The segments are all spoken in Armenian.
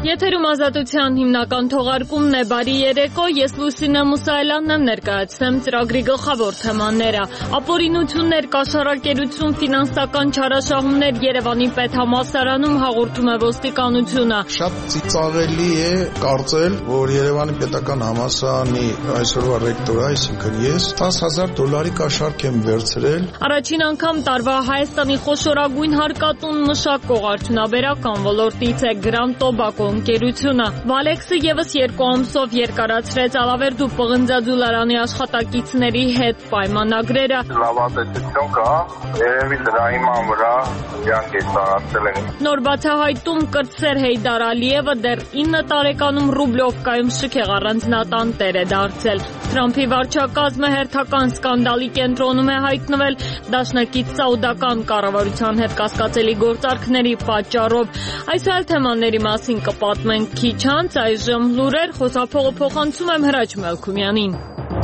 Եթերում ազատության հիմնական թողարկումն է բարի երեկո, ես Լուսինե Մուսայելյանն եմ ներկայացնեմ ծրագրի գլխավոր թեմաները։ Ապօրինություններ, կաշառակերություն, ֆինանսական չարաշահումներ Երևանի պետհամալսարանում հաղորդում է ոստիկանությունը։ Շատ ծիծաղելի է կարծել, որ Երևանի պետական համալսարանի այսօրվա ռեկտորը, այսինքն ես, $10,000 կաշառք եմ վերցրել։ Առաջին անգամ տարվա Հայաստանի խոշորագույն հարկատուն մշակող արդյունաբերական ոլորտից է Grand Tobacco ընկերությունը։ Վալեքսը եւս 2 ամսով երկարացրեց Ալավերդու պղնձաձուլարանի աշխատակիցների հետ պայմանագրերը։ Լավատեսություն կա, երևի դրա հիման վրա իրանք ստացել են։ Նոր բացահայտում կրտսեր Հեյդար Ալիևը դեռ 9 տարեկանում Ռուբլովկայում շքեղ առանձնատան տեր է դարձել։ Թրամփի վարչակազմը հերթական սկանդալի կենտրոնում է հայտնվել դաշնակից սաուդական կառավարության հետ կասկածելի գործարքների պատճառով։ Այս այլ թեմաների մասին կպատմենք քիչ անց, այժմ լուրեր, խոսափողը փոխանցում եմ Հրաչ Մելքումյանին։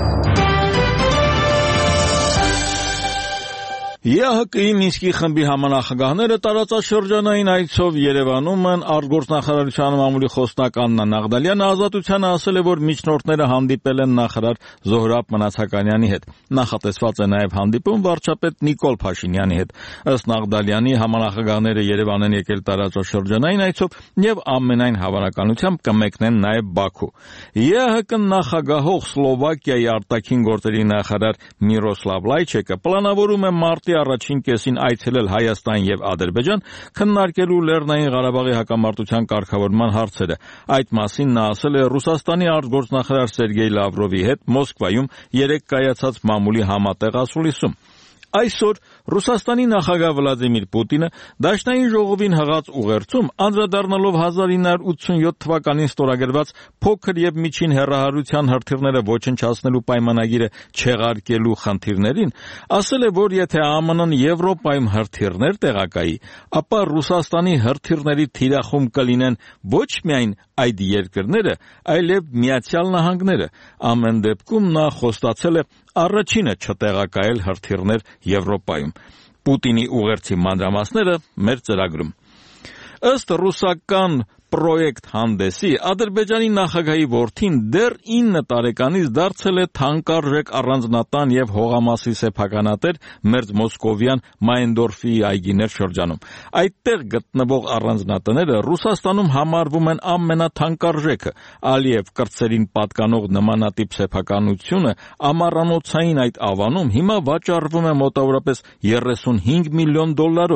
ԵԱՀԿ-ի Մինսկի խմբի համանախագահները տարածաշրջանային այցով Երևանում են արտգործնախարարության մամուլի խոսնակ Աննա Նաղդալյանը ազատությանը ասել է, որ միջնորդները հանդիպել են նախարար Զոհրաբ Մնացականյանի հետ։ Նախատեսված է նաև հանդիպում վարչապետ Նիկոլ Փաշինյանի հետ։ Ըստ Նաղդալյանի համանախագահները Երևան են եկել տարածաշրջանային այցով եւ ամենայն հավանականությամբ կմեկնեն նաև Բաքու։ ԵԱՀԿ նախագահող Սլովակիայի արտաքին գործերի նախարար Միրոսլավ Լայչեկը պլանավորում է մարտի առաջին կեսին այցելել Հայաստան եւ Ադրբեջան քննարկելու Լեռնային Ղարաբաղի հակամարտության կարգավորման հարցերը։ Այդ մասին նա ասել է Ռուսաստանի արտգործնախարար Սերգեյ Լավրովի հետ Մոսկվայում երեկ կայացած մամուլի համատեղ ասուլիսում։ Այսօր Ռուսաստանի նախագահ Վլադիմիր Պուտինը Դաշնային ժողովին հղած ուղերձում անդրադառնալով 1987 թվականին ստորագրված փոքր եւ միջին հեռահարության հրթիռները ոչնչացնելու պայմանագիրը չեղարկելու խնդիրներին, ասել է, որ եթե ԱՄՆ-ն Եվրոպայում հրթիռներ տեղակայի, ապա Ռուսաստանի հրթիռների թիրախում կլինեն ոչ միայն այդ երկրները, այլև Միացյալ Նահանգները։ Ամեն դեպքում նա խոստացել է առաջինը չտեղակայել հրթիռներ Եվրոպայում։ Պուտինի ուղերձի մանրամասները մեր ծրագրում։ Ըստ ռուսական Պրոյեկտ հանդեսի Ադրբեջանի նախագահի որդին դեռ 9 տարեկանից դարձել է թանկարժեք առանձնատան եւ հողամասի սեփականատեր մերձ մոսկովյան Մայնդորֆի այգիներ շրջանում։ Այդտեղ գտնվող առանձնատները Ռուսաստանում համարվում են ամենաթանկարժեքը։ Ալիև կրտսերին պատկանող նմանատիպ սեփականությունը ամառանոցային այդ ավանում հիմա վաճառվում է մոտավորապես $35 միլիոն։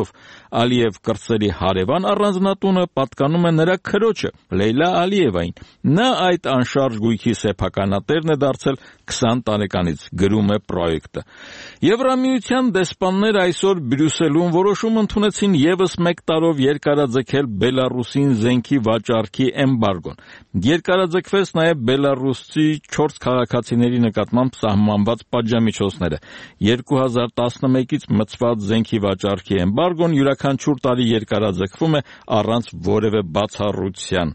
Ալիև կրտսերի հարևան առանձնատունը պատկանում է նրա քրոջը Լեյլա Ալիևային։ Նա այդ անշարժ գույքի սեփականատերն է դարձել 20 տարեկանից, գրում է Պրոյեկտը։ Եվրամիության դեսպանները այսօր Բրյուսելում որոշում ընդունեցին եւս 1 տարով երկարաձգել Բելարուսին զենքի վաճառքի էմբարգոն։ Երկարաձգվեց նաև Բելարուսի 4 քաղաքացիների նկատմամբ սահմանված պատժամիջոցները։ 2011-ից մցված զենքի վաճառքի էմբարգոն յուրաքանչյուր տարի երկարաձգվում է առանց որևէ բացառության։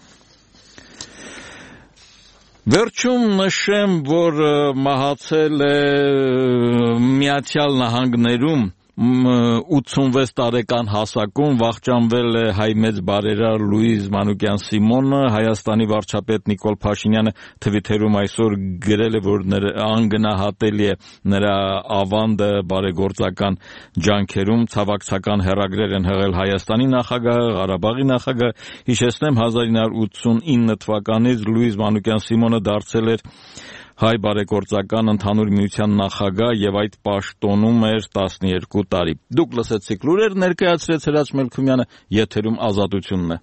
Վերջում նշեմ, որ մահացել է Միացյալ Նահանգներում 86 տարեկան հասակում վախճանվել է հայ մեծ բարերար Լուիզ Մանուկյան Սիմոնը։ Հայաստանի վարչապետ Նիկոլ Փաշինյանը Թվիթերում այսօր գրել է, որ անգնահատելի է նրա ավանդը բարեգործական ջանքերում, ցավակցական հեռագրեր են հղել Հայաստանի նախագահը, Ղարաբաղի նախագահը։ Հիշեցնեմ 1989 թվականից Լուիզ Մանուկյան Սիմոնը դարձել էր հայ բարեգործական ընդհանուր միության նախագահ եւ այդ պաշտոնում էր 12 տարի։ Դուք լսեցիք լուրեր, ներկայացրեց Հրաչ Մելքումյանը, եթերում ազատությունն է։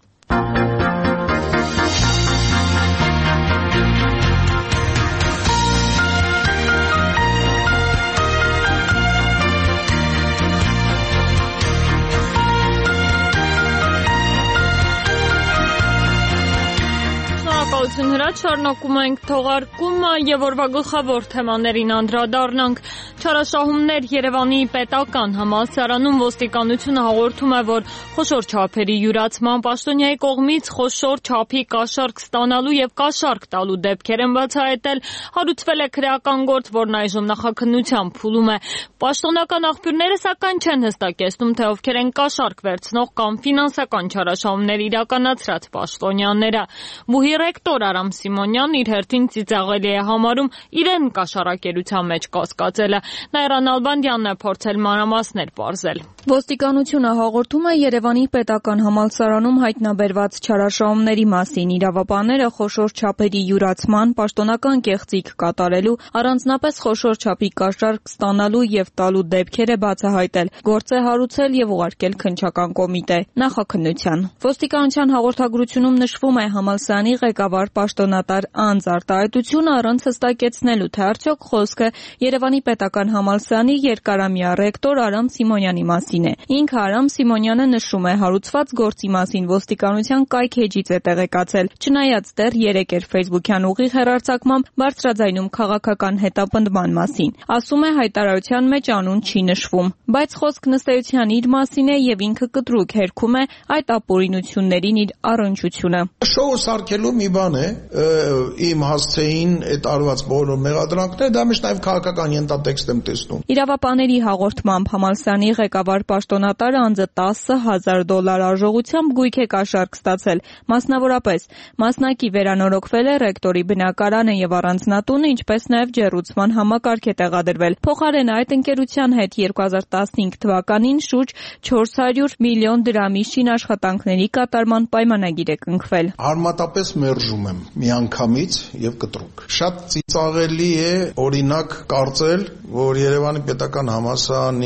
Հրաչ շարունակում ենք թողարկումը եւ օրվա գլխավոր թեմաներին անդրադառնանք։ Չարաշահումներ Երևանի պետական համալսարանում ոստիկանությունը հաղորդում է, որ խոշոր չափերի յուրացման պաշտոնյայի կողմից խոշոր չափի կաշառք ստանալու եւ կաշառք տալու դեպքեր են բացահայտել, հարուցվել է քրեական գործ, որն այժմ նախաքննության փուլում է։ Պաշտոնական աղբյուրները սակայն չեն հստակեցնում, թե ովքեր են կաշառք վերցնող կամ ֆինանսական չարաշահումներ իրականացրած պաշտոնյաները։ ԲՈՒՀ-ի ռեկտոր Արամ Սիմոնյանն իր հերթին ծիծաղելի է համարում իրեն կաշառակերության մեջ կասկածելը։ Նայրան Ալբանդյանն է փորձել մանրամասներ պարզել։ Ոստիկանությունը հաղորդում է Երևանի պետական համալսարանում հայտնաբերված չարաշահումների մասին։ Իրավապահները խոշոր չափերի յուրացման, պաշտոնական կեղծիք կատարելու, առանձնապես խոշոր չափի կաշառք ստանալու եւ տալու դեպքեր է բացահայտել, գործ է հարուցել եւ ուղարկել քննչական կոմիտե նախաքննության։ Ոստիկանության հաղորդագրությունում նշվում է համալսարանի ղեկավար պաշտոնատար անձ արտահայտությունը առանց հստակեցնելու, թե արդյոք խոսքը Երևանի պետական համալսարանի երկարամյա ռեկտոր Արամ Սիմոնյանի մասին է։ Ինքը Արամ Սիմոնյանը նշում է, հարուցված գործի մասին ոստիկանության կայքեջից է տեղեկացել, չնայած դեռ 3 էր ֆեյսբուքյան ուղիղ հեռարձակմամբ բարձրաձայնում քաղաքական հետապնդման մասին։ Ասում է, հայտարարության մեջ անուն չի նշվում, բայց խոսքն ըստ էության իր մասին է եւ ինքը կտրուկ հերքում է այդ ապօրինություններին իր առնչությունը։ Շոու սարքելու մի բան է, իմ հասցեին այդ արված բոլոր մեղադրանքները, դա միշտ նաեւ քաղաքական ենթատեքստ եմ տեսնում։ Իրավապահների հաղորդմամբ համալսարանի ղեկավար պաշտոնատարը անձը $10,000 արժողությամբ գույք է կաշառք ստացել, մասնավորապես մասնակի վերանորոգվել է ռեկտորի բնակարանը եւ առանձնատունը, ինչպես նաեւ ջեռուցման համակարգ է տեղադրվել։ Փոխարեն այդ ընկերության հետ 2015 թվականին շուրջ 400 միլիոն դրամի շինաշխատանքների կատարման պայմանագիր է կնքվել։ Արմատապես մերժում եմ միանգամից եւ կտրուկ։ Շատ ծիծաղելի է օրինակ կարծել, որ Երևանի պետական համալսարանի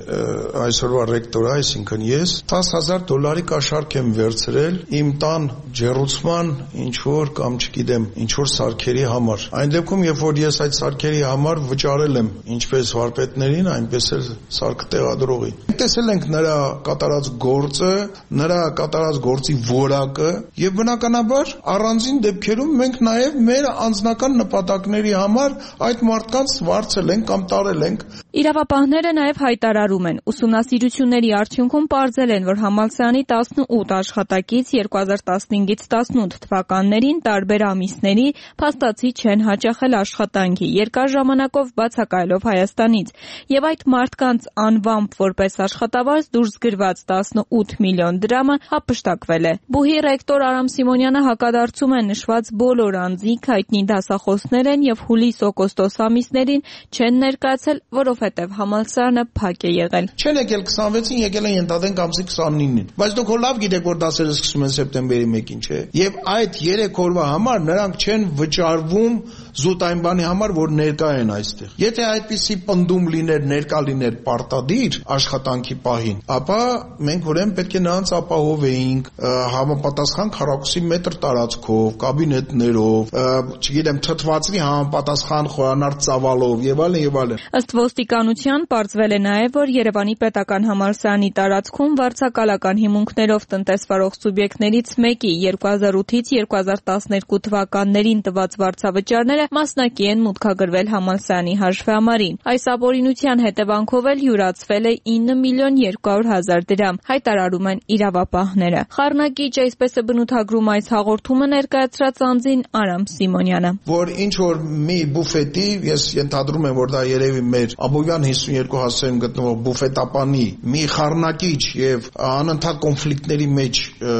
այսօրվա ռեկտորը, այսինքն ես $10,000 կաշառք եմ վերցրել իմ տան ջեռուցման ինչ-որ կամ չգիտեմ ինչ-որ սարքերի համար։ Այն դեպքում, երբ որ ես այդ սարքերի համար վճարել եմ ինչպես վարպետներին, այնպես էլ սարքը տեղադրողին։ Տեսել ենք նրա կատարած գործը, նրա կատարած գործի որակը եւ բնականաբար առանձին դեպքերում մենք նաեւ մեր անձնական նպատակների համար այդ մարդկանց վարձել ենք կամ տարել ենք։ Իրավապահները նաև հայտարարում են, ուսումնասիրությունների արդյունքում պարզել են, որ համալսարանի 18 աշխատակից 2015-ից 18 թվականներին տարբեր ամիսների փաստացի չեն հաճախել աշխատանքի, երկար ժամանակով բացակայելով Հայաստանից, եւ այդ մարդկանց անվամբ որպես աշխատավարձ դուրս գրված 18 միլիոն դրամը հափշտակվել է։ ԲՈՒՀ-ի ռեկտոր Արամ Սիմոնյանը հակադարձում է նշված բոլոր անձինք հայտնի դասախոսներ են եւ հուլիս-օգոստոս ամիսներին չեն ներկայացել, որովհետև համալսարանը փակ է եղել։ Չեն եկել 26-ին, եկել են ենթադրենք ամսի 29-ին։ Բայց դուք լավ գիտեք, որ դասերը սկսում են սեպտեմբերի 1-ին, չէ՞։ Եվ այդ 3 օրվա համար նրանք չեն վճարվում զուտ այն բանի համար, որ ներկա են այստեղ։ Եթե այդպիսի պնդում լիներ, ներկա լիներ պարտադիր աշխատանքի պահին, ապա մենք ուրեմն պետք է նրանց ապահովեինք համապատասխան քառակուսի մետր տարածքով, կաբինետներով, չգիտեմ, թթվածնի համապատասխան խորանարդ ծավալով եւ այլն եւ այլն։ Ըստ ոստիկանության պարզվել է նաեւ, որ Երևանի պետական համալսարանի տարածքում վարձակալական հիմունքներով տնտեսվարող սուբյեկտներից մեկի 2008-ից 2012 թվականներին տված վարձավճարները մասնակի են մուտքագրվել համալսարանի հաշվեհամարին։ Այս ապօրինության հետևանքով էլ յուրացվել է 9 միլիոն 200 հազար դրամ, հայտարարում են իրավապահները։ Խառնակիչ, այսպես է բնութագրում այս հաղորդումը ներկայացրած անձին Արամ Սիմոնյանը։ Որ ինչ որ մի բուֆետի, ես ենթադրում եմ, որ դա երևի մեր Աբովյան 52 հասցեում գտնվող բուֆետապանի մի խառնակիչ եւ անընդհատ կոնֆլիկտների մեջ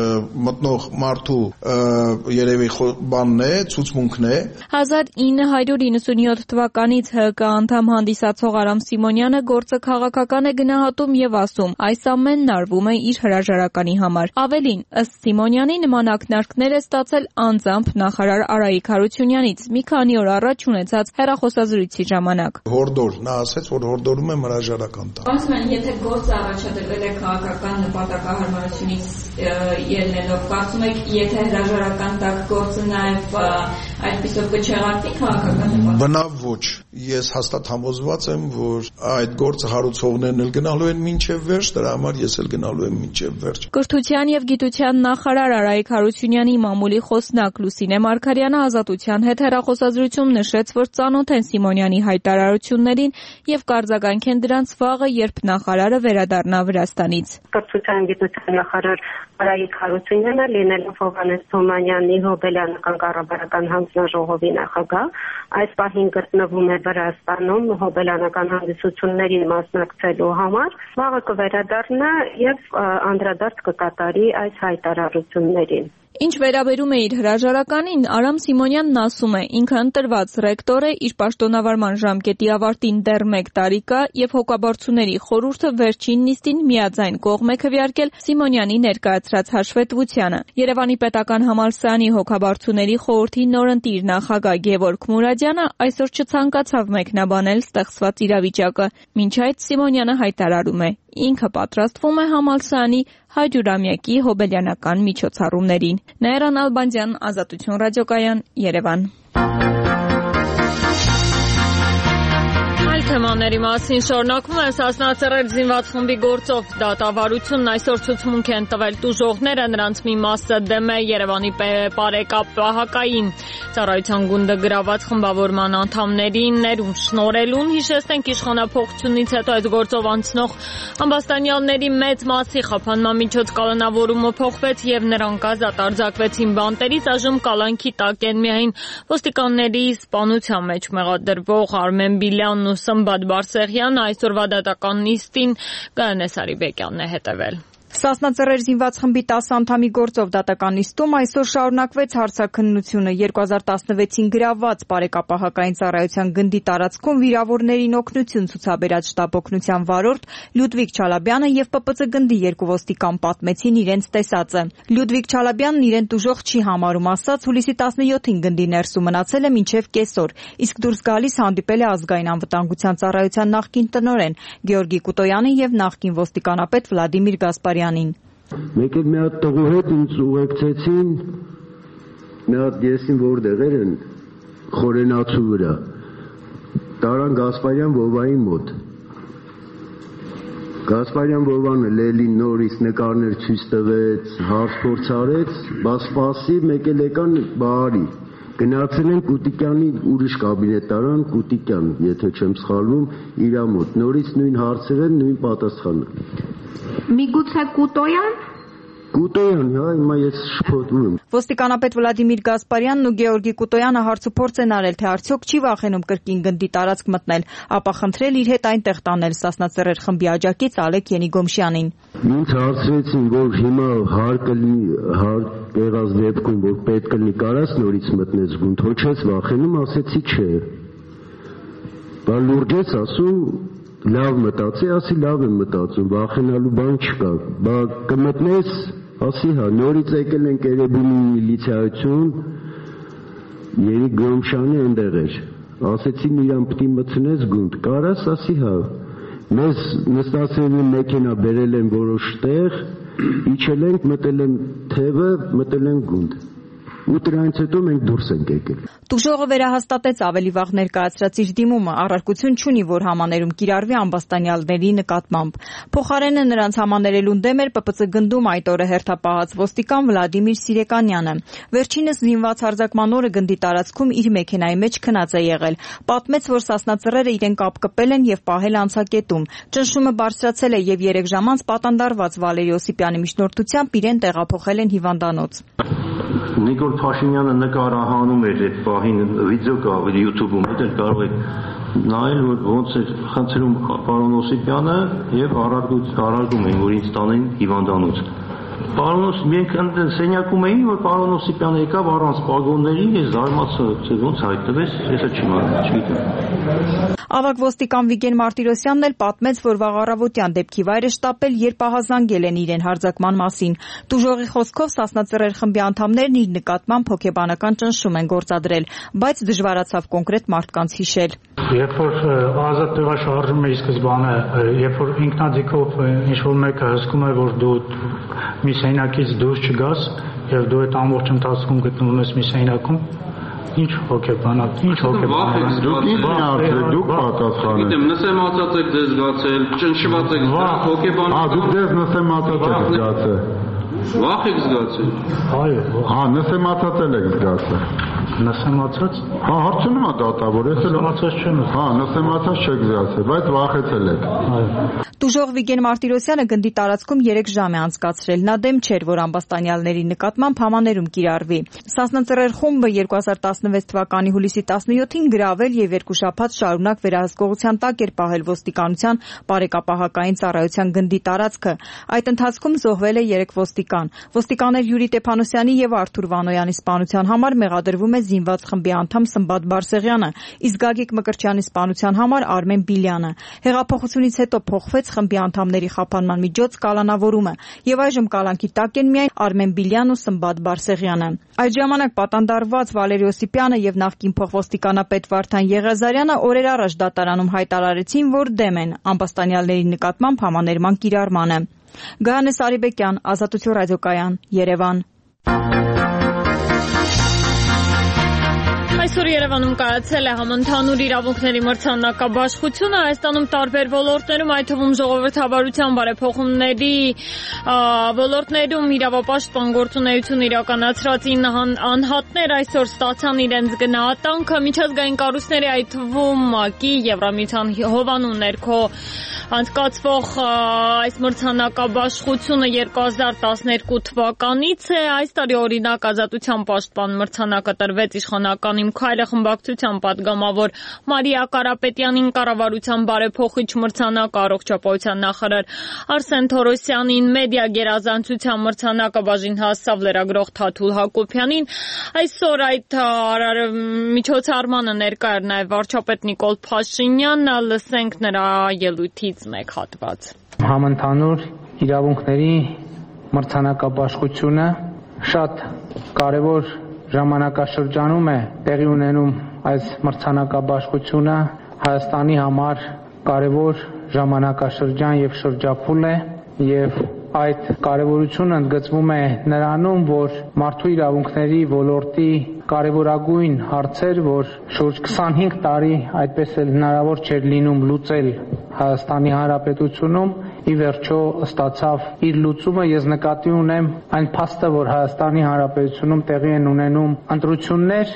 մտնող մարդու երևի բանն է, ցուցմունքն է։ 1997 թվականից ՀԿ անդամ հանդիսացող Արամ Սիմոնյանը գործը քաղաքական է գնահատում եւ ասում, այս ամենն արվում է իր հրաժարականի համար։ Ավելին, ըստ Սիմոնյանի, նման ակնարկներ է ստացել անձամբ նախարար Արայիկ Հարությունյանից մի քանի օր առաջ ունեցած հեռախոսազրույցի ժամանակ։ Հորդոր, նա ասաց, որ հորդորում եմ հրաժարական տալ։ Ասում եթե գործը առաջադրվել է քաղաքական նպատակահարմարությունից ելնելով, կարծում եք, եթե հրաժարական տակ գործը նաեւ Այսպիսով կչեղարկվի քաղաքական։ Բնավ ոչ։ Ես հաստատ համոզված եմ, որ այդ գործը հարուցողներն էլ գնալու են մինչև վերջ, դրա համար ես էլ գնալու եմ մինչև վերջ։ Կրթության եւ գիտության նախարար Արայիկ Հարությունյանի մամուլի խոսնակ Լուսինե Մարգարյանը Ազատության հետ հեռախոսազրույցում նշեց, որ ծանոթ են Սիմոնյանի հայտարարություններին եւ կարձագանքեն դրանց վաղը, երբ նախարարը վերադառնա Վրաստանից։ Կրթության գիտության նախարար Արայիկ Հարությունյանը լինելով Հովհաննես Թումանյանի Հոբելյանական կառավարական հանձնաժողովի նախագահ, այս պահին գտնվում է Վրաստանում Հոբելյանական հանդիսություններին մասնակցելու համար, վաղը կվերադառնա եւ անդրադարձ կկատարի այս հայտարարություններին։ Ինչ վերաբերում է իր հրաժարականին, Արամ Սիմոնյանն ասում է, ինքը ընտրված ռեկտոր է, իր պաշտոնավարման ժամկետի ավարտին դեռ 1 տարի կա եւ հոգաբարձուների խորհուրդը վերջին նիստին միաձայն կողմ է քվեարկել Սիմոնյանի ներկայացրած հաշվետվությանը։ Երևանի պետական համալսարանի հոգաբարձուների խորհրդի նորընտիր նախագահ Գևորգ Մուրադյանը այսօր չցանկացավ մեկնաբանել ստեղծված իրավիճակը, մինչ այդ Սիմոնյանը հայտարարում է. ինքը պատրաստվում է համալսարանի 100-ամյակի հոբելյանական միջոցառումներին։ Նաիրա Նալբանդյան, Ազատություն ռադիոկայան, Երևան։ Թեմաների մասին շարունակվում է Սասնա-Ծռեր զինված խմբի գործով դատավարությունն այսօր ցուցմունք են տվել տուժողները, նրանց մի մասը դեմ է Երևանի պարեկապահակային ծառայության գունդը գրաված խմբավորման անդամներին ներում շնորհելուն։ Հիշեցնենք, իշխանափոխությունից հետո այս գործով անցնող ամբաստանյալների մեծ մասի խափանման միջոց կալանավորումը փոխվեց եւ նրանք ազատ արձակվեցին բանտերից, այժմ կալանքի տակ են միայն ոստիկանների սպանության մեջ մեղադրվող Արմեն Բիլյանն ու Սմբատ Բարսեղյանը, այսօրվա դատական նիստին Գայանե Սարիբեկյանն է հետևել։ Սասնա-Ծռեր զինված խմբի 10 անդամի գործով դատական նիստում այսօր շարունակվեց հարցաքննությունը 2016-ին գրաված պարեկապահակային ծառայության գնդի տարածքում վիրավորներին օգնություն ցուցաբերած շտապօգնության վարորդ Լյուդվիգ Չալաբյանը եւ ՊՊՑ գնդի 2 ոստիկան պատմեցին իրենց տեսածը։ Լյուդվիգ Չալաբյանն իրեն տուժող չի համարում, ասաց հուլիսի 17-ին գնդի ներսում մնացել է մինչև կեսօր, իսկ դուրս գալիս հանդիպել է ազգային անվտանգության ծառայության նախկին տնօրեն Գեորգի Կուտոյանը եւ նախկին ոստիկանապետ Վլադիմիր Գասպարյանին։ Մեկ էլ մի հատ տղու հետ ինձ ուղեկցեցին, մի հատ եսին որտեղեր են Խորենացու վրա, տարան Գասպարյան Վովայի մոտ։ Գասպարյան Վովանը Լելին նորից նկարներ ցույց տվեց, հարցփորձ արեց, բայց սպասի մեկ էլ եկան բարի։ Գնացել են Կուտիկյանի ուրիշ կաբինետ տարան, Կուտիկյան, եթե չեմ սխալվում, իր մոտ, նորից նույն հարցեր են, նույն պատասխանը։ Միգուցե Կուտոյան։ Կուտոյան, հա, հիմա ես շփոթվում եմ։ Ոստիկանապետ Վլադիմիր Գասպարյանն ու Գեորգի Կուտոյանը հարցուփորձ են արել, թե արդյոք չի վախենում կրկին գնդի տարածք մտնել, ապա խնդրել իր հետ այնտեղ տանել Սասնա-Ծռեր խմբի աջակից Ալեք Ենիգոմշյանին։ Ինձ հարցրեցին, որ հիմա հարկ եղած դեպքում, որ պետք կլինի կարաս նորից մտնես գունդ, ոչ ես վախենում, ասեցի չէ։ Բա լուրջ ես ասում, լավ մտածի, ասի լավ եմ մտածում, վախենալու բան չկա, բա կմտնես, ասի հա, նորից եկել ենք Էրեբունի միլիցիայություն, Երիկ Գոմշյանի ընդեղ էր, ասեցին իրան պտի մտնես գունդ, կարաս, ասի հա, մեզ նստացել են մեքենա բերել են որոշ տեղ, իջել ենք, մտել են թևը, մտել են գունդ։ Ու դրանից հետո մենք դուրս ենք եկել։ Տուժողը վերահաստատեց ավելի վաղ ներկայացրած իր դիմումը, առարկություն չունի, որ համաներում կիրառվի ամբաստանյալների նկատմամբ։ Փոխարենը նրանց համաներելուն դեմ էր ՊՊՑ գնդում այդ օրը հերթապահած ոստիկան Վլադիմիր Սիրեկանյանը։ Վերջինս զինված հարձակման օրը գնդի տարածքում իր մեքենայի մեջ քնած է եղել։ Պատմեց, որ Սասնա-Ծռերը իրեն կապկպել են եւ պահել անցակետում։ Ճնշումը բարձրացել է եւ 3 ժամ անց պատանդարված Վալերի Օսիպյանի միջնորդությամբ իրեն տեղափոխել են հիվանդանոց։ Նիկոլ Փաշինյանը նկարահանում էր այդ պահին, վիդեո կա YouTube-ում, դեռ կարող եք նայել, որ ոնց է խնդրում պարոն Օսիպյանը եւ առարգում էին, որ ինձ տանեն հիվանդանոց։ Պարոն մենք սենյակում էին, որ պարոն Օսիպյանը եկավ առանց պագոնների, ես զարմացա, ոնց հայտնվեց, ես չգիտեմ։ Ավագ ոստիկան Վիգեն Մարտիրոսյանն էլ պատմեց, որ վաղ առավոտյան դեպքի վայրը շտապել, երբ ահազանգել են իրեն հարձակման մասին։ Տուժողի խոսքով Սասնա-Ծռեր խմբի անդամներն իր նկատմամբ հոգեբանական ճնշում են գործադրել, բայց դժվարացավ կոնկրետ մարդկանց հիշել։ Երբ որ ազատ տեղաշարժում էի սկզբանը, երբ որ ինքնաձիգով ինչ-որ մեկը հսկում է, որ դու մի սենյակից դուրս չգաս եւ դու այդ ամբողջ ընթացքում գտնվում ես մի սենյակում, Ինչ հոգեբանակ, ինչ հոգեբանակ։ Դուք ինչ միացրեք, դուք պատասխանեք։ Գիտեմ, նսեմացած եք դες զգացել, ճնշված եք, հոգեբանակ։ Դուք դες նսեմացած եք զգացել։ Վախ եք զգացել։ Այո։ Նսեմացածել եք զգացել։ Նսեմացած։ Հարցնում է դատավոր, ես էլ նսեմացած չեմ։ Նսեմացած չեք զգացել, բայց վախեցել եք։ Այո։ Տուժող Վիգեն Մարտիրոսյանը գնդի տարածքում 3 ժամ է անցկացրել։ Նա դեմ չէր, որ ամբաստանյալների նկատմամբ համաներում կիրառվի։ Սասնածռեր խումբը 2016 թվականի հուլիսի 17-ին գրավել եւ 2 շաբաթ շարունակ վերահսկողության տակ էր պահել ոստիկանության բարեկապահական ծառայության գնդի տարածքը։ Այդ ընթացքում զոհվել է 3 ոստիկան։ Ոստիկաններ Յուրի Տեփանոսյանի եւ Արթուր Վանոյանի սպանության համար մեղադրվում է զինված խմբի անդամ Սմբատ Բարսեղյանը, իսկ Գագիկ Մկրտչյանի սպանության համար Արմեն Բիլյանը։ Հեղափոխությունից հետո փոխվեց խմբի անդամների խափանման միջոց կալանավորումը եւ այժմ կալանքի տակ են միայն Արմեն Բիլյանն ու Սմբատ Բարսեղյանը։ Այդ ժամանակ պատանդարված Վալերի Օսիպյանը եւ նախկին փոխոստիկանապետ Վարդան Եղիազարյանը օրեր առաջ դատարանում հայտարարեցին, որ դեմ են ամբաստանյալների նկատմամբ համաներման կիրառմանը։ Գահանե Սարիբեկյան, Ազատություն ռադիոկայան, Երևան։ Այսօր Երևանում կայացել է համընդհանուր իրավունքների մրցանակաբաշխությունը Հայաստանում տարբեր ոլորտներում, այդ թվում ժողովրդավարության բարեփոխումների ոլորտներում իրավապաշտպան գործունեություն իրականացրած 9 անհատներ այսօր ստացան իրենց գնահատանքը միջազգային կառույցների, այդ թվում ՄԱԿ-ի, Եվրամիության հովանու ներքո անցկացվող այս մրցանակաբաշխությունը 2012 թվականից է։ Այս տարի օրինակ Ազատության պաշտպան մրցանակը տրվեց իշխանական Իմ քայլը խմբակցության պատգամավոր Մարիա Կարապետյանին, կառավարության բարեփոխիչ մրցանակը առողջապահության նախարար Արսեն Թորոսյանին, մեդիա գերազանցության մրցանակը բաժին հասավ լրագրող Թաթուլ Հակոբյանին։ Այսօր այդ միջոցառմանը ներկա էր նաև վարչապետ Նիկոլ Փաշինյանը, լսենք նրա ելույթից մեկ հատված։ Համընդհանուր իրավունքների մրցանակաբաշխությունը շատ կարևոր ժամանակաշրջանում է տեղի ունենում այս մրցանակաբաշխությունը Հայաստանի համար կարևոր ժամանակաշրջան եւ շրջափուլ է եւ այդ կարևորությունը ընդգծվում է նրանում, որ մարդու իրավունքների ոլորտի կարևորագույն հարցեր, որ շուրջ 25 տարի այդպես էլ հնարավոր չէր լինում լուծել Հայաստանի Հանրապետությունում, ի վերջո ստացավ իր լուծումը։ Ես նկատի ունեմ այն փաստը, որ Հայաստանի Հանրապետությունում տեղի են ունենում ընտրություններ,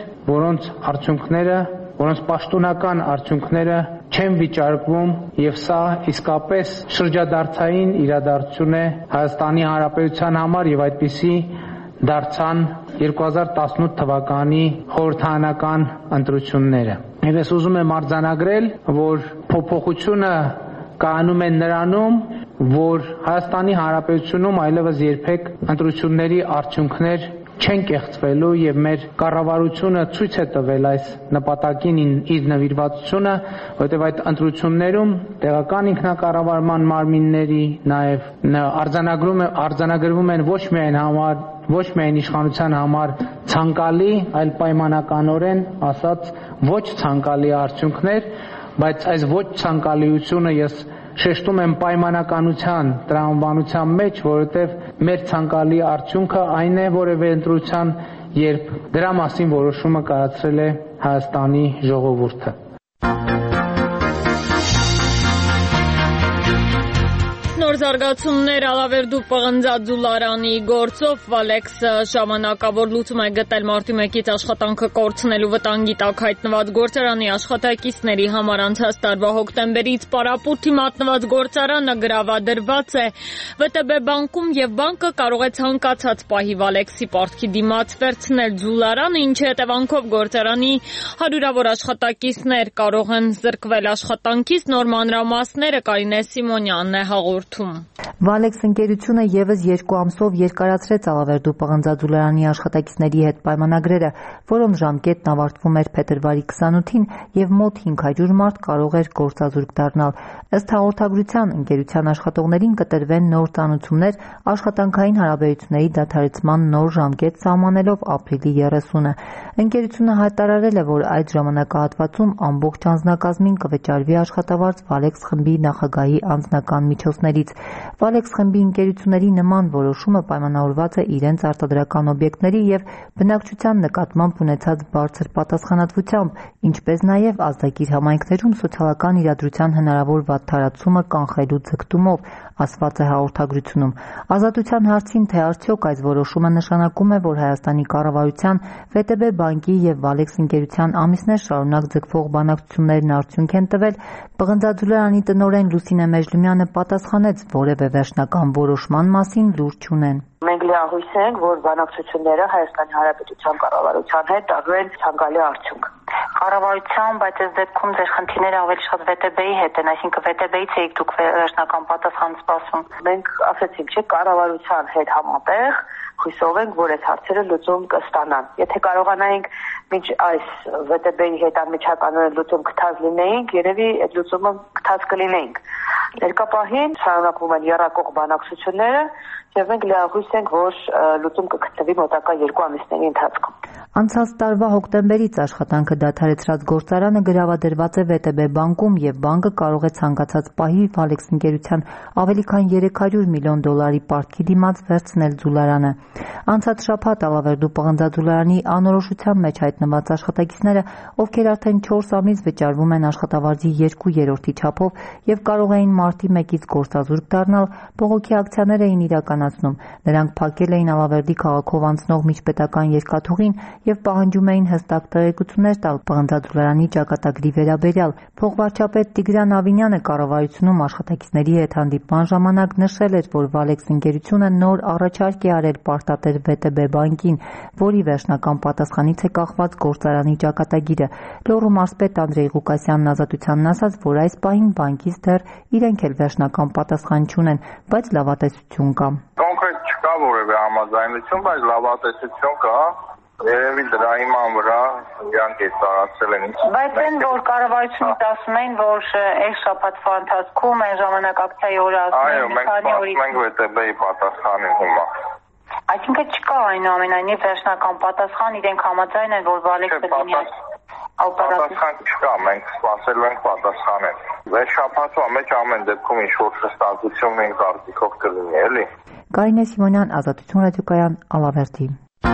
որոնց պաշտոնական արդյունքները չեն վիճարկվում, եւ սա իսկապես շրջադարձային իրադարձություն է Հայաստանի Հանրապետության համար եւ այդպիսի դարձան 2018 թվականի խորհրդարանական ընտրությունները։ Եվ ես ուզում եմ արձանագրել, որ փոփոխությունը կայանում է նրանում, որ Հայաստանի Հանրապետությունում այլևս երբեք ընտրությունների արդյունքներ չեն կեղծվելու եւ մեր կառավարությունը ցույց է տվել այս նպատակին իր նվիրվածությունը, որովհետեւ այդ ընտրություններում տեղական ինքնակառավարման մարմինների նաեւ արձանագրվում են ոչ միայն իշխանության համար ցանկալի, այլ պայմանականորեն ասած ոչ ցանկալի արդյունքներ, բայց այս ոչ ցանկալիությունը ես շեշտում եմ պայմանականության տրամաբանության մեջ, որովհետև մեր ցանկալի արդյունքը այն է որևէ ընտրության, երբ դրա մասին որոշումը կայացրել է Հայաստանի ժողովուրդը։ Նոր զարգացումներ Ալավերդու պղնձաձուլարանի գործով Վալեքսը ժամանակավոր լուծում է գտել մարտի 1-ից աշխատանքը կորցնելու վտանգի տակ հայտնված գործարանի աշխատակիցների համար անցած տարվա հոկտեմբերից պարապուրտի մատնված գործարանը գրավադրված է ՎՏԲ բանկում եւ բանկը կարող է ցանկացած պահի Վալեքսի պարտքի դիմաց վերցնել ձուլարանը, ինչի հետևանքով գործարանի հարյուրավոր աշխատակիցներ կարող են զրկվել աշխատանքից։ Նոր մանրամասները Կարինե Սիմոնյանն է հաղորդում։ Վալեքս ընկերությունը եւս 2 ամսով երկարացրեց Ալավերդու պղնձաձուլարանի աշխատակիցների հետ պայմանագրերը, որոնց ժամկետն ավարտվում էր փետրվարի 28-ին եւ մոտ 500 մարդ կարող էր գործազուրկ դառնալ։ Ըստ հաղորդագրության, ընկերության աշխատողներին կտրվեն նոր ծանուցումներ աշխատանքային հարաբերությունների դադարեցման նոր ժամկետ սահմանելով ապրիլի 30-ը։ Ընկերությունը հայտարարել է, որ այդ ժամանակահատվածում ամբողջ անձնակազմին կվճարվի աշխատավարձ Վալեքս խմբի նախագահի անձնական միջոցներից։ Valex խմբի ընկերությունների նման որոշումը պայմանավորված է իրենց արտադրական օբյեկտների եւ բնակչության նկատմամբ ունեցած բարձր պատասխանատվությամբ, ինչպես նաեւ ազդագիր համայնքներում սոցիալական իրադրության հնարավոր վատթարացումը կանխելու ձգտումով, ասված է հաղորդագրությունում։ Ազատության հարցին, թե արդյոք այս որոշումը նշանակում է, որ Հայաստանի կառավարության, ՎՏԲ բանկի եւ Valex ընկերության ամիսներ շարունակ ձգվող բանակցություններն արդյունք են տվել, Պղնձաձուլարանի տնօրեն Լուսինե Մեժլիմյանը պատասխանեց, որևէ վերջնական որոշման մասին լուր չունեն։ Մենք լիահույս ենք, որ բանակցությունները Հայաստանի Հանրապետության կառավարության հետ տալու ցանկալի արդյունք։ Կառավարության, բայց այս դեպքում ձեր խնդիրները ավելի շատ ՎՏԲ-ի հետ են, այսինքն ՎՏԲ-ից եք դուք վերջնական պատասխան սպասում։ Մենք ասացինք, չէ, կառավարության հետ համատեղ հույսով ենք, որ այս հարցերը լուծում կստանան։ Եթե կարողանայինք մինչ այս ՎՏԲ-ի հետ անմիջականորեն լուծում գտած լինեինք, երևի այդ լուծումը գտած կլինեինք։ Ներկա պահին շարունակվում են եռակող բանակցությունները եւ մենք լիահույս ենք, որ լուծում կգտնվի մոտակա 2 ամիսների ընթացքում։ Անցած տարվա հոկտեմբերից աշխատանքը դադարեցրած գործարանը գրավադրված է ՎՏԲ բանկում եւ բանկը կարող է ցանկացած պահի Valex ընկերության ավելի քան $300 միլիոն պարտքի դիմաց վերցնել ձուլարանը։ Անցած շաբաթ Ալավերդու Պղնձաձուլարանի անորոշության մեջ հայտնված աշխատակիցները, ովքեր արդեն 4 ամիս վճարվում են աշխատավարձի 2/3 չափով եւ կարող էին մարտի 1-ից գործազուրկ դառնալ, բողոքի ակցիաներ էին իրականացնում։ Նրանք փակել էին Ալավերդի քաղաքով անցնող միջպետական երկաթուղին եւ պահանջում էին հստակ տեղեկություններ տալ Պղնձաձուլարանի ճակատագրի վերաբերյալ։ Փոխվարչապետ Տիգրան Ավինյանը կառավարությունում աշխատակիցների հետ հանդիպման ժամանակ նշել էր, որ Valex ընկերությունը նոր առաջարկ է արել պարտատեր ՎՏԲ բանկին, որի վերջնական պատասխանից է կախված գործարանի ճակատագիրը։ Լոռու մարզպետ Անդրեյ Ղուկասյանն Ազատությանն ասաց, որ այս պահին բանկից դեռ իրենք էլ վերջնական պատասխան չունեն, բայց լավատեսություն կա։ Կոնկրետ չկա որևէ համաձայնություն, բայց լավատեսություն կա։ Երևի դրա հիման վրա իրանք է տարածել են։ Բայց այն որ կառավարությունից ասում էին, որ այս շաբաթվա ընթացքում այն ժամանակ ակցիայի օրը ասում են, մենք սպասում ենք ՎՏԲ-ի պատասխանին հիմա։ Այսինքն չկա այնուամենայնիվ վերջնական պատասխան, իրենք համաձայն են, որ Valex-ը լինի պատասխան չկա, մենք սպասելու ենք պատասխանել։ Այս շաբաթվա մեջ ամեն դեպքում ինչ-որ շտապություն մենք արտիքով կլինի, էլի։ Կարինե Սիմոնյան, Ազատություն ռադիոկայան, Ալավերդի։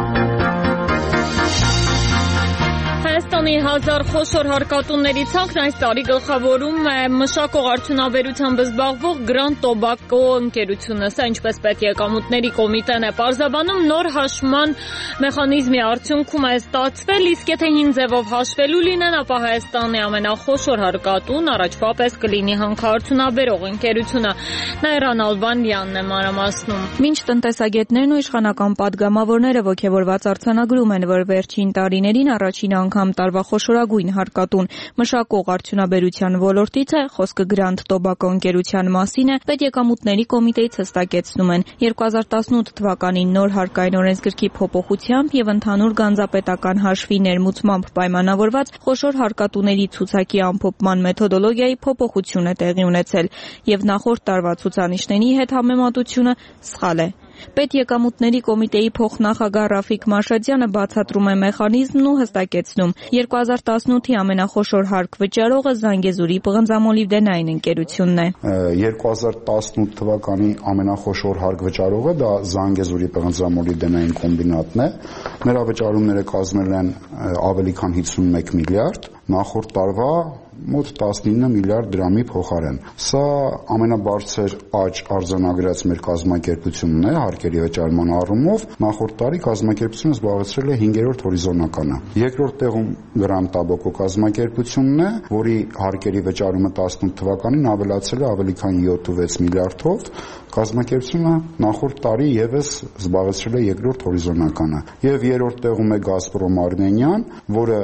Հայաստանի 1000 խոշոր հարկատուների ցանկն այս տարի գլխավորում է մշակող արդյունաբերությամբ զբաղվող Grand Tobacco ընկերությունը։ Սա ինչպես պետեկամուտների կոմիտեն է պարզաբանում, նոր հաշվման մեխանիզմի արդյունքում է ստացվել, իսկ եթե հին ձևով հաշվելու լինեն, ապա Հայաստանի ամենախոշոր հարկատուն առաջվա պես կլինի հանքարդյունաբերող ընկերությունը։ Նաիրան Ալբանյանն է մանրամասնում։ Մինչ տնտեսագետներն ու իշխանական падգամավորները ոգևորված արձանագրում են, որ վերջին տարիներին առաջին անգամ տարվա խոշորագույն հարկատուն մշակող արդյունաբերության ոլորտից է, խոսքը Grand Tobacco ընկերության մասին է, պետեկամուտների կոմիտեից հստակեցնում են 2018 թվականին նոր հարկային օրենսգրքի փոփոխությամբ եւ ընդհանուր գանձապետական հաշվի ներմուծմամբ պայմանավորված խոշոր հարկատուների ցուցակի ամփոփման մեթոդոլոգիայի փոփոխություն է տեղի ունեցել եւ նախորդ տարվա ցուցանիշների հետ համեմատությունը սխալ է։ Պետեկամուտների կոմիտեի փոխնախագահ Ռաֆիկ Մաշադյանը բացատրում է մեխանիզմն ու հստակեցնում. 2018-ի ամենախոշոր հարկ վճարողը Զանգեզուրի պղնձամոլիբդենային ընկերությունն է։ 2018 թվականի ամենախոշոր հարկ վճարողը դա Զանգեզուրի պղնձամոլիբդենային կոմբինատն է։ Նրա վճարումները կազմել են ավելի քան 51 միլիարդ, նախորդ տարվա մոտ 19 միլիարդ դրամի փոխարեն։ Սա ամենաբարձր աճ արձանագրած մեր կազմակերպությունն է հարկերի վճարման առումով։ Նախորդ տարի կազմակերպությունը զբաղեցրել է 5-րդ հորիզոնականը։ Երկրորդ տեղում Grand Tobacco կազմակերպությունն է, որի հարկերի վճարումը 18 թվականին ավելացել է ավելի քան 7.6 միլիարդով։ Կազմակերպությունը նախորդ տարի եւս զբաղեցրել է երկրորդ հորիզոնականը։ Եվ երրորդ տեղում է Gazprom Armenian, որը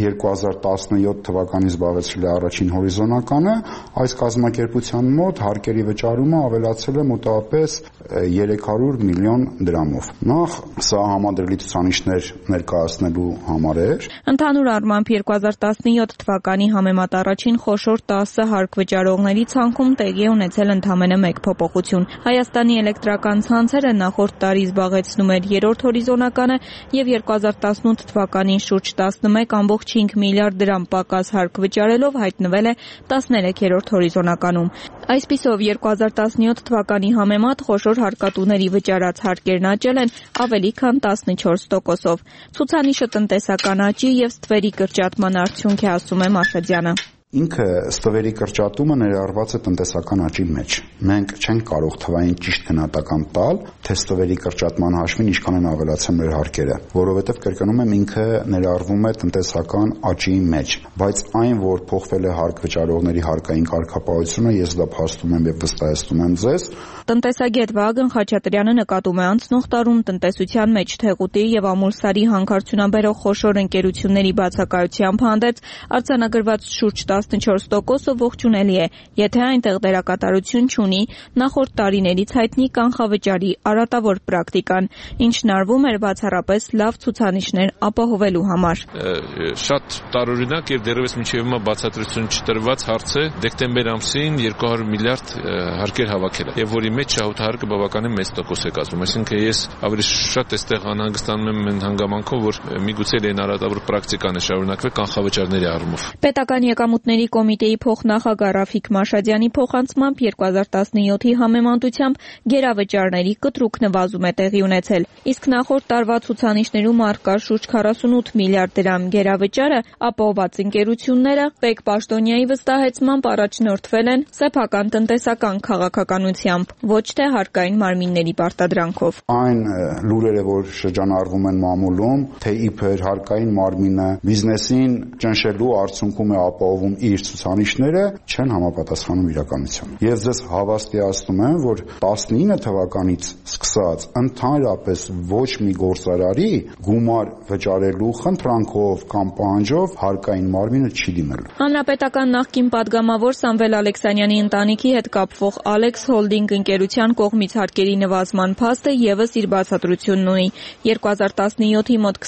2017 թվականին զբաղեցրել է առաջին հորիզոնականը, այս կազմակերպության մոտ հարկերի վճարումը ավելացել է մոտավորապես 300 միլիոն դրամով։ Նախ սա համադրելի ցուցանիշներ ներկայացնելու համար էր։ Ընդհանուր առմամբ 2017 թվականի համեմատ առաջին խոշոր 10 հարկ վճարողների ցանկում տեղի է ունեցել ընդամենը մեկ փոփոխություն։ Հայաստանի էլեկտրական ցանցերը նախորդ տարի զբաղեցնում էր երրորդ հորիզոնականը եւ 2018 թվականին շուրջ 11.5 1.5 միլիարդ դրամ պակաս հարկ վճարելով հայտնվել է 13-րդ հորիզոնականում։ Այսպիսով 2017 թվականի համեմատ խոշոր հարկատուների վճարած հարկերն աճել են ավելի քան 14%-ով։ Ցուցանիշը տնտեսական աճի եւ ստվերի կրճատման արդյունք է, ասում է Մաշադյանը։ Ինքը ստվերի կրճատումը ներառված է տնտեսական աճի մեջ։ Մենք չենք կարող թվային ճիշտ գնահատական տալ, թե ստվերի կրճատման հաշվին ինչքան են ավելացել մեր հարկերը, որովհետև կրկնում եմ, ինքը ներառվում է տնտեսական աճի մեջ, բայց այն, որ փոխվել է հարկ վճարողների հարկային կարգապահությունը, ես դա փաստում եմ եւ վստահեցնում եմ ձեզ։ Տնտեսագետ Վահագն Խաչատրյանը նկատում է անցնող տարում տնտեսության մեջ թեղուտի եւ ամուլսարի հանքարդյունաբերող խոշոր ընկերությունների բացակայությամբ հանդերձ արձանագրված շուրջ 14%-ը ողջունելի է, եթե այնտեղ դերակատարություն չունի նախորդ տարիներից հայտնի կանխավճարի արատավոր պրակտիկան, ինչն արվում էր բացառապես լավ ցուցանիշներ ապահովելու համար։ Շատ տարօրինակ եւ դեռևս մինչեւ հիմա բացատրություն չտրված հարց է դեկտեմբեր ամսին 200 միլիարդ հարկեր հավաքելը, եւ որի մեջ շահութահարկը բավականին մեծ տոկոս է կազմում, այսինքն ես ավելի շատ այստեղ անհանգստանում եմ այն հանգամանքով, որ միգուցե այն արատավոր պրակտիկան է շարունակվել կանխավճարների առումով։ Պետական եկամուտների կոմիտեի փոխնախագահ Ռաֆիկ Մաշադյանի փոխանցմամբ 2017-ի համեմատությամբ գերավճարների կտրուկ նվազում է տեղի ունեցել, իսկ նախորդ տարվա ցուցանիշներում առկա շուրջ 48 միլիարդ դրամ գերավճարը ապահովված ընկերությունները Պեկ Պաշտոնյայի վստահեցմամբ առաջնորդվել են սեփական տնտեսական քաղաքականությամբ, ոչ թե հարկային մարմինների պարտադրանքով։ Այն լուրերը, որ շրջանառվում են մամուլում, թե իբր հարկային մարմինը բիզնեսին ճնշելու արդյունքում է ապահովում իր ցուցանիշները, չեն համապատասխանում իրականությանը։ Ես ձեզ հավաստիացնում եմ, որ 19 թվականից սկսած ընդհանրապես ոչ մի գործարարի գումար վճարելու խնդրանքով կամ պահանջով հարկային մարմինը չի դիմելու։ Հանրապետական նախկին падգամավոր Սամվել Ալեքսանյանի ընտանիքի հետ կապվող Alex Holding ընկերության կողմից հարկերի նվազման փաստը եւս իր բացատրությունն ունի։ 2017-ի մոտ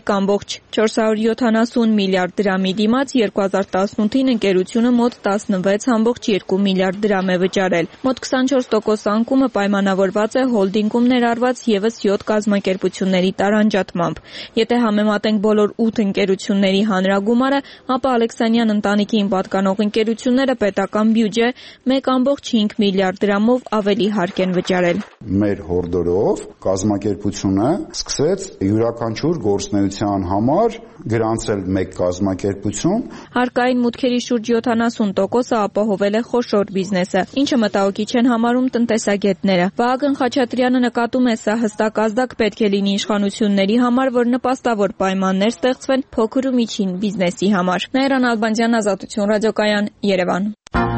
21.470 միլիարդ դրամի դիմաց 2018-ին ընկերությունը մոտ 16.2 միլիարդ դրամ է վճարել։ Մոտ 24% անկումը պայմանավորված է հոլդինգում ներառված եւս 7 կազմակերպությունների տարանջատմամբ։ Եթե համեմատենք բոլոր 8 ընկերությունների հանրագումարը, ապա Ալեքսանյան ընտանիքին պատկանող ընկերությունները պետական բյուջե 1.5 միլիարդ դրամով ավելի հարկ են վճարել։ Մեր հորդորով կազմակերպությունը սկսեց յուրաքանչյուր գործունեության համար գրանցել մեկ կազմակերպություն։ Հարկային մուտքերի շուրջ 70%-ը ապահովել է խոշոր բիզնեսը, ինչը մտահոգիչ են համարում տնտեսագետները։ Վահագն Խաչատրյանը նկատում է, սա հստակ ազդակ պետք է լինի իշխանությունների համար, որ նպաստավոր պայմաններ ստեղծվեն փոքր ու միջին բիզնեսի համար։ Նաիրա Նալբանդյան, Ազատություն ռադիոկայան, Երևան։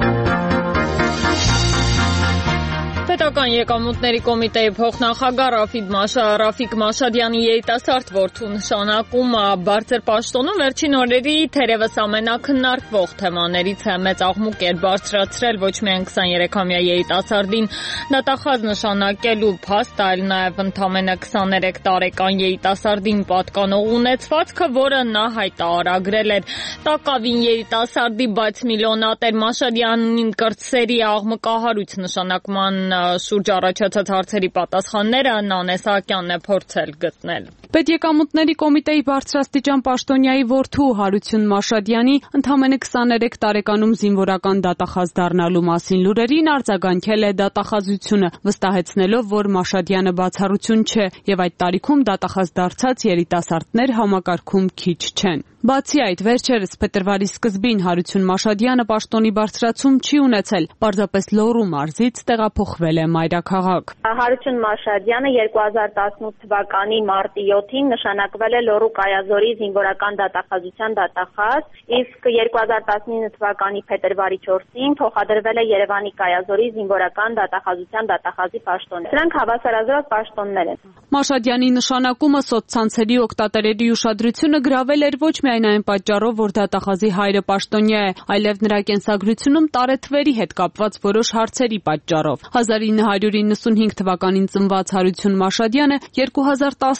Պետական եկամուտների կոմիտեի փոխնախագահ Ռաֆիկ Մաշադյանի երիտասարդ որդու նշանակումը բարձր պաշտոնում վերջին օրերի թերևս ամենակննարկվող թեմաներից է։ Մեծ աղմուկ էր բարձրացրել ոչ միայն 23-ամյա երիտասարդին դատախազ նշանակելու փաստ, այլ նաև ընդամենը 23 տարեկան երիտասարդին պատկանող ունեցվածքը, որը նա հայտարարագրել էր։ Տակավին երիտասարդի, բայց միլիոնատեր Մաշադյանին կրտսերի աղմկահարույց նշանակման շուրջ առաջացած հարցերի պատասխանները Նանե Սահակյանն է փորձել գտնել։ Պետեկամուտների կոմիտեի բարձրաստիճան պաշտոնյայի որդու Հարություն Մաշադյանի ընդամենը 23 տարեկանում զինվորական դատախազ դառնալու մասին լուրերին արձագանքել է դատախազությունը, վստահեցնելով, որ Մաշադյանը բացառություն չէ եւ այդ տարիքում դատախազ դարձած երիտասարդներ համակարգում քիչ չեն։ Բացի այդ, վերջերս փետրվարի սկզբին Հարություն Մաշադյանը պաշտոնի բարձրացում չի ունեցել, պարզապես Լոռու մարզից տեղափոխվել է մայրաքաղաք։ Հարություն Մաշադյանը 2018 թվականի մարտի 7-ին նշանակվել է Լոռու Կայազորի զինվորական դատախազության դատախազ, իսկ 2019 թվականի փետրվարի 4-ին փոխադրվել է Երևանի Կայազորի զինվորական դատախազության դատախազի պաշտոն։ Սրանք հավասարազոր պաշտոններ են։ Մաշադյանի նշանակումը սոցցանցերի օգտատերերի ուշադրությունը գրավել էր ոչ միայն այն պատճառով, որ դատախազի հայրը պաշտոնյա է, այլև նրա կենսագրությունում տարեթվերի հետ կապված որոշ հարցերի պատճառով։ 1995 թվականին ծնված Հարություն Մաշադյանը 2010-ին 10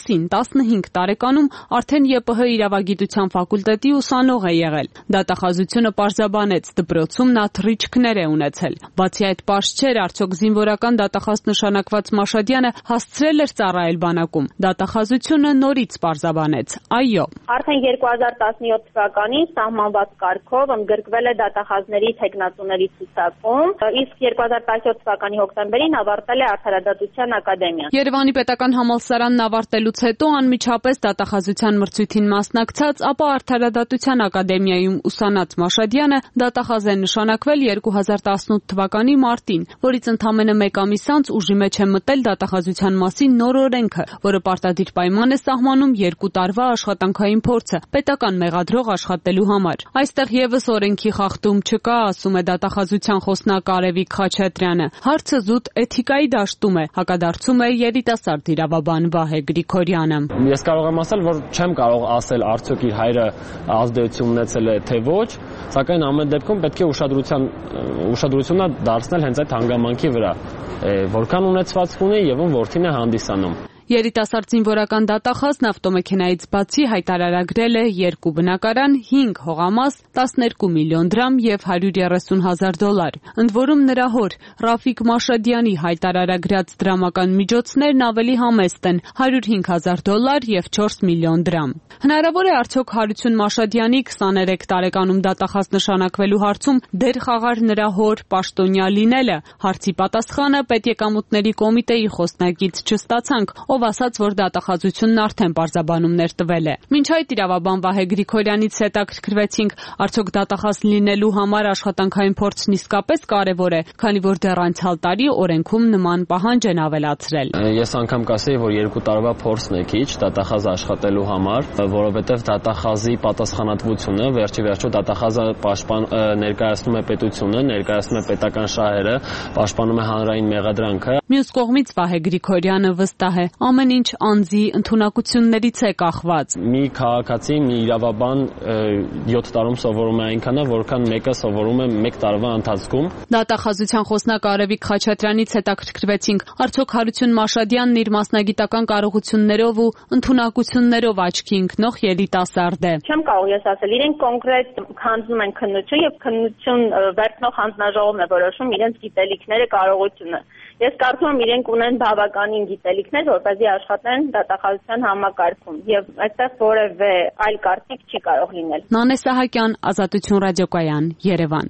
15 տարեկանում արդեն ԵՊՀ իրավագիտության ֆակուլտետի ուսանող է եղել։ Դատախազությունը պարզաբանեց, դպրոցում նա թռիչքներ է ունեցել։ Բացի այդ, պարզ չէր, արդյոք զինվորական դատախազ նշանակված Մաշադյանը հասցրել էր ծառայել բանակում։ Դատախազությունը նորից պարզաբանեց. այո։ Արդեն 2017 թվականին սահմանված կարգով ընդգրկվել է դատախազների թեկնածուների ցուցակում, իսկ 2017 թվականի հոկտեմբերին ավարտել է Արդարադատության ակադեմիան։ Երևանի պետական համալսարանն ավարտելուց հետո անմիջապես դատախազության մրցույթին մասնակցած, ապա Արդարադատության ակադեմիայում ուսանած Մաշադյանը դատախազ է նշանակվել 2018 թվականի մարտին, որից ընդամենը 1 ամիս անց ուժի մեջ է մտել դատախազության մասին նոր օրենքը, որը պարտադիր պայման է սահմանում 2 տարվա աշխատանքային փորձը պետական մեղադրող աշխատելու համար։ Այստեղ եւս օրենքի խախտում չկա, ասում է դատախազության խոսնակ Արևիկ Խաչատրյանը։ Հարցը զուտ էթիկայի դաշտում է, հակադարձում է երիտասարդ իրավաբան Վահե Գրիգորյանը։ Ես կարող եմ ասել, որ չեմ կարող ասել արդյոք իր հայրը ազդեցություն ունեցել է թե ոչ, սակայն ամեն դեպքում պետք է ուշադրությունը դարձնել հենց այդ հանգամանքի վրա, որքան ունեցվածք ունի եւ ում որդին է հանդիսանում։ Երիտասարդ զինվորական դատախազն ավտոմեքենայից բացի հայտարարագրել է 2 բնակարան, 5 հողամաս, 12 միլիոն դրամ եւ $130,000։ Ընդ որում նրա հոր Ռաֆիկ Մաշադյանի հայտարարագրած դրամական միջոցներն ավելի համեստ են՝ $105,000 եւ 4 միլիոն դրամ։ Հնարավոր է արդյոք Հարություն Մաշադյանի 23 տարեկանում դատախազ նշանակվելու հարցում դեր խաղար նրա հոր պաշտոնյա լինելը։ Հարցի պատասխանը պետեկամուտների կոմիտեի խոսնակից չստացանք, ով ասաց, որ դատախազությունն արդեն պարզաբանումներ տվել է։ Մինչ այդ իրավաբան Վահե Գրիգորյանից հետաքրքրվեցինք, արդյոք դատախազ լինելու համար աշխատանքային փորձն իսկապես կարևոր է, քանի որ դեռ անցյալ տարի օրենքում նման պահանջ են ավելացրել։ Ես անգամ կասեի, որ 2 տարվա փորձն է քիչ դատախազ աշխատելու համար, որովհետև դատախազի պատասխանատվությունը վերջիվերջո դատախազը ներկայացնում է պետությունը, ներկայացնում է պետական շահերը, պաշտպանում է հանրային մեղադրանքը։ Մյուս կողմից Վահե Գրիգորյանը վստահ է, ամեն ինչ անձի ընդունակություններից է կախված։ Մի քաղաքացի, մի իրավաբան 7 տարում սովորում է այնքանը, որքան մեկը սովորում է 1 տարվա ընթացքում։ Դատախազության խոսնակ Արևիկ Խաչատրյանից հետաքրքրվեցինք, արդյոք Հարություն Մաշադյանն իր մասնագիտական կարողություններով ու ընդունակություններով աչքի ընկնող երիտասարդ է։ Չեմ կարող ես ասել, իրենք կոնկրետ հանձնում են քննություն եւ քննություն վերցնող հանձնաժողովն է որոշում իրենց գիտելիքները, կարողությունը։ Ես կարծում եմ իրենք ունեն բավականին գիտելիքներ, որպեսզի աշխատեն դատախազության համակարգում եւ այստեղ որևէ այլ կարծիք չի կարող լինել։ Նանե Սահակյան, Ազատություն ռադիոկայան, Երևան։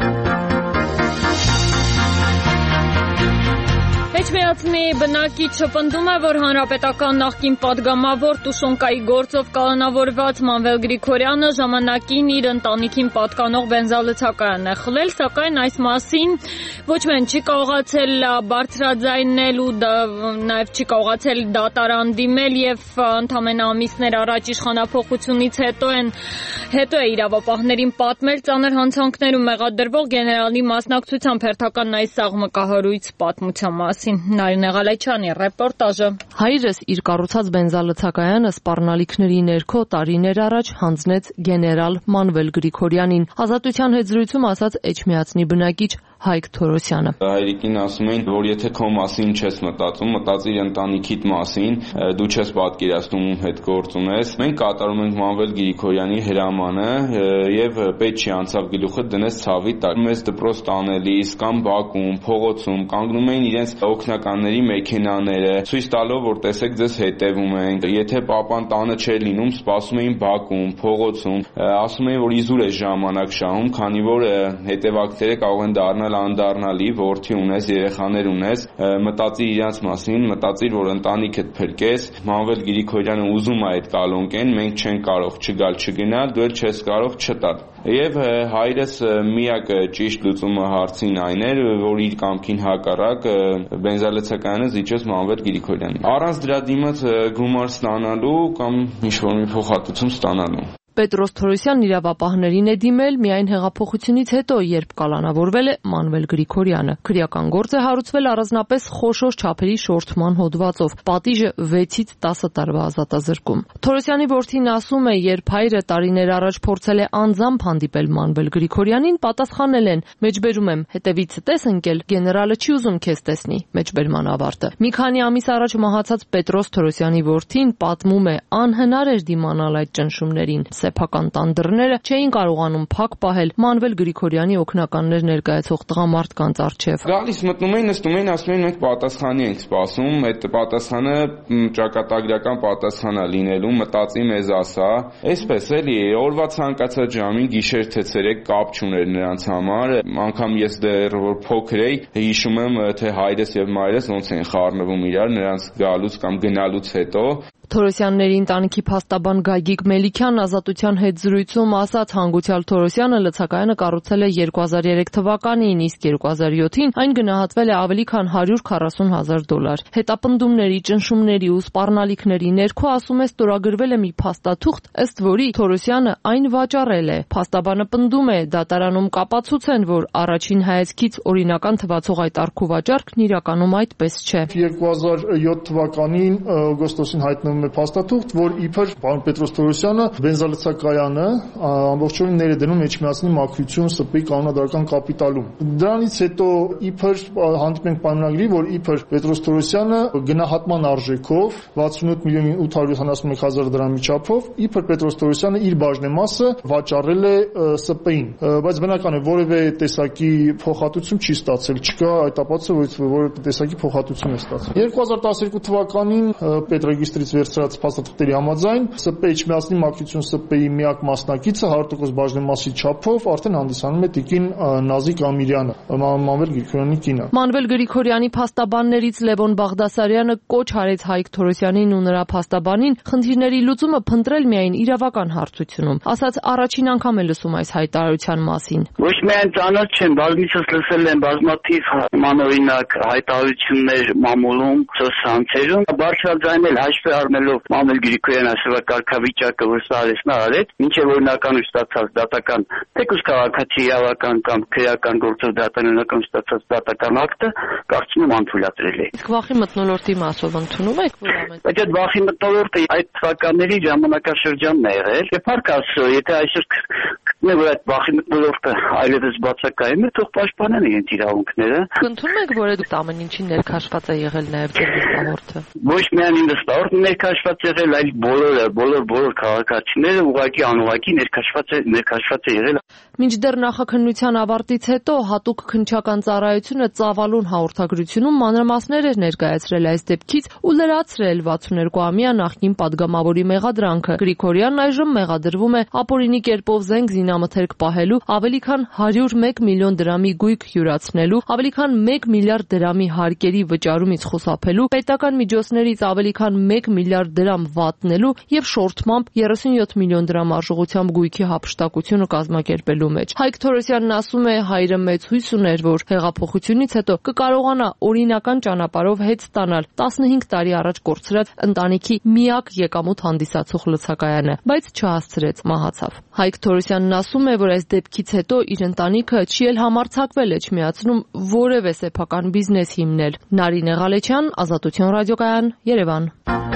Էջմիածնի բնակիչը պնդում է, որ հանրապետական նախկին պատգամավոր Տուշոնկայի գործով կալանավորված Մանվել Գրիգորյանը ժամանակին իր ընտանիքին պատկանող բենզալցակայանն է խլել, սակայն այս մասին ոչ միայն չի կարողացել բարձրաձայնել ու նաև չի կարողացել դատարան դիմել եւ ընդամենը ամիսներ առաջ իշխանափոխությունից հետո է իրավապահներին պատմել ծանր հանցանքներում մեղադրվող գեներալի մասնակցությամբ հերթական այս սաղմկահարույց պատմության մասին։ Նարինե Ղալայչյանի ռեպորտաժը։ Հայրս իր կառուցած բենզալցակայանը սպառնալիքների ներքո տարիներ առաջ հանձնեց գեներալ Մանվել Գրիգորյանին։ Ազատության հետ զրույցում ասաց Էջմիածնի բնակիչ Հայկ Թորոսյանը։ Հայրիկին ասում էին, որ եթե քո մասին չես մտածում, մտածիր ընտանիքիդ մասին, դու չես պատկերացնում ում հետ գործ ունես։ Մենք կատարում ենք Մանվել Գրիգորյանի հրամանը եւ պետք չի անցավ գլուխը դնես ցավի տակ։ Մեզ դպրոց տանելիս կամ բակում, փողոցում կանգնում էին իրենց օգնականների մեքենաները, ցույց տալով, որ տեսեք ձեզ հետևում ենք։ Եթե papan տանը չէր լինում, սպասում էին բակում, փողոցում, ասում էին, որ իզուր է ժամանակ շահում, քանի որ հետևակները կարող են դառնալ անդառնալի, որդի ունես, երեխաներ ունես, մտածիր իրանց մասին, մտածիր, որ ընտանիքդ փրկես։ Մանվել Գրիգորյանը ուզում է այդ կալոնկեն, մենք չենք կարող չգալ, չգնալ, դու էլ չես կարող չտալ։ Եվ հայրս միակ ճիշտ լուծումը հարցին այն էր, որ իր կամքին հակառակ բենզալցակայանը զիջեց Մանվել Գրիգորյանին։ Առանց դրա դիմաց գումար ստանալու կամ ինչ-որ մի փոխհատուցում ստանալու։ Պետրոս Թորոսյանն իրավապահներին է դիմել միայն հեղափոխությունից հետո, երբ կալանավորվել է Մանվել Գրիգորյանը։ Քրեական գործ է հարուցվել առանձնապես խոշոր չափերի շորթման հոդվածով, պատիժը 6-ից 10 տարվա ազատազրկում։ Թորոսյանի որդին ասում է, երբ հայրը տարիներ առաջ փորձել է անձամբ հանդիպել Մանվել Գրիգորյանին, պատասխանել են. «Մեջբերում եմ, հետևից տես ընկել, գեներալը չի ուզում քեզ տեսնի»։ Մեջբերման ավարտը։ Մի քանի ամիս առաջ մահացած Պետրոս Թորոսյանի որդին պատմում է, անհնար էր դիմանալ այդ ճնշումներին։ Սեփական տան դռները չէին կարողանում փակ պահել Մանվել Գրիգորյանի օգնականներ ներկայացող տղամարդկանց առջև։ Գալիս մտնում էին, նստում էին, ասում էին մենք պատասխանի ենք սպասում, այդ պատասխանը ճակատագրական պատասխան է լինելու, մտածի մեզ ասա։ Այսպես էլի, օրվա ցանկացած ժամին գիշեր թե ցերեկ կապ չուներ նրանց համար, անգամ ես դեռ որ փոքր էի, հիշում եմ թե հայրս եւ մայրս ոնց են խառնվում իրար նրանց գալուց կամ գնալուց հետո։ Թորոսյանների ընտանիքի փաստաբան Գագիկ Մելիքյանն Ազատության հետ զրույցում ասաց, հանգուցյալ Թորոսյանը լցակայանը կառուցել է 2003 թվականին, իսկ 2007-ին այն գնահատվել է ավելի քան $140,000։ Հետապնդումների, ճնշումների ու սպառնալիքների ներքո, ասում է, ստորագրվել է մի փաստաթուղթ, ըստ որի Թորոսյանը այն վաճառել է։ Փաստաբանը պնդում է, դատարանում կապացուց են, որ առաջին հայացքից օրինական թվացող այդ արքու վաճառքն իրականում այդպես չէ։ 2007 թվականին օգոստոսին հայտնվում է փաստաթուղթ, որ իբր պարոն Պետրոս Թորոսյանը բենզալցակայանը ամբողջովին ներդնում Էջմիածնի մաքրություն ՍՊ-ի կանոնադրական կապիտալում։ Դրանից հետո իբր հանդիպենք պայմանագրի, որ իբր Պետրոս Թորոսյանը գնահատման արժեքով 68,871,000 դրամի չափով իբր Պետրոս Թորոսյանը իր բաժնեմասը վաճառել է ՍՊ-ին, բայց բնական է որևէ տեսակի փոխհատուցում չի ստացել, չկա այդ ապացույց, որ որևէ տեսակի փոխհատուցում է ստացել։ 2012 թվականին պետրեգիստրից վերցրած փաստաթղթերի համաձայն ՍՊ Էջմիածնի մաքրություն ՍՊ-ի միակ մասնակիցը 100% բաժնեմասի չափով արդեն հանդիսանում է տիկին Նազիկ Ամիրյանը, Մանվել Գրիգորյանի կինը։ Մանվել Գրիգորյանի փաստաբաններից Լևոն Բաղդասարյանը կոչ արեց Հայկ Թորոսյանին ու նրա փաստաբանին խնդիրների լուծումը փնտրել միայն իրավական հարցությունում։ Ասաց, առաջին անգամ է լսում այս հայտարարության մասին։ Ոչ միայն ծանոթ չեմ, բազմիցս լսել եմ բազմաթիվ մանօրինակ հայտարարություններ մամուլում, սոցցանցերում, բարձրաձայնել հաշվի առնելով Մանվել Գրիգորյանի այսօրվա կարգավիճակը, որ սա արեցնա արեց, մինչև օրինական ստացած դատական, թեկուզ քաղաքացի իրավական կամ քրեական գործով դատանունական ստացած դատական ակտը կարծում եմ անթույլատրել է։ Իսկ վախի մթնոլորտի մասով ընդունում եք, որ ամեն։ Բայց այդ վախի մթնոլորտը այդ թվականների ժամանակաշրջանն է եղել։ Եվ փառք Աստծո, եթե այսօր գտնե որ այդ վախի մթնոլորտը այլևս բացակայում է, թող պաշտպանեն իրենց իրավունքները։ Կընդունում եք, որ այդ ամեն ինչին ներքաշված է եղել նաև ձեր լստահորտը։ Ոչ միայն իմ լստահորտը ներքաշված եղել, այլ բոլոր քաղաքացիները ուղղակի անուղղակի ներքաշված է եղել։ Մինչդեռ նախաքննության ավարտից հետո հատուկ քննչական ծառայությունը ծավալուն հաղորդագրությունում մանրամասներ էր ներկայացրել այս դեպքից ու լրացրել 62-ամյա նախկին падգամավորի մեղադրանքը։ Գրիգորյանն այժմ մեղադրվում է ապօրինի կերպով զենք զինամթերք պահելու, ավելի քան 101 միլիոն դրամի գույք յուրացնելու, ավելի քան 1 միլիարդ դրամի հարկերի վճարումից խուսափելու, պետական միջոցներից ավելի քան 1 միլիարդ դրամ վատնելու եւ շորթմամբ 37 միլիոն դրամ արժողությամբ գույքի հափշտակությունը կազմակերպելու մեջ։ Հայկ Թորոսյանն ասում է, հայրը մեծ հույս ուներ, որ հեղափոխությունից հետո կկարողանա օրինական ճանապարհով հետ ստանալ 15 տարի առաջ կորցրած ընտանիքի միակ եկամուտ հանդիսացող լցակայանը, բայց չհասցրեց, մահացավ։ Հայկ Թորոսյանն ասում է, որ այս դեպքից հետո իր ընտանիքը չի էլ համարձակվել Էջմիածնում որևէ սեփական բիզնես հիմնել։ Նարինե Ղալեչյան, Ազատություն ռադիոկայան, Երևան։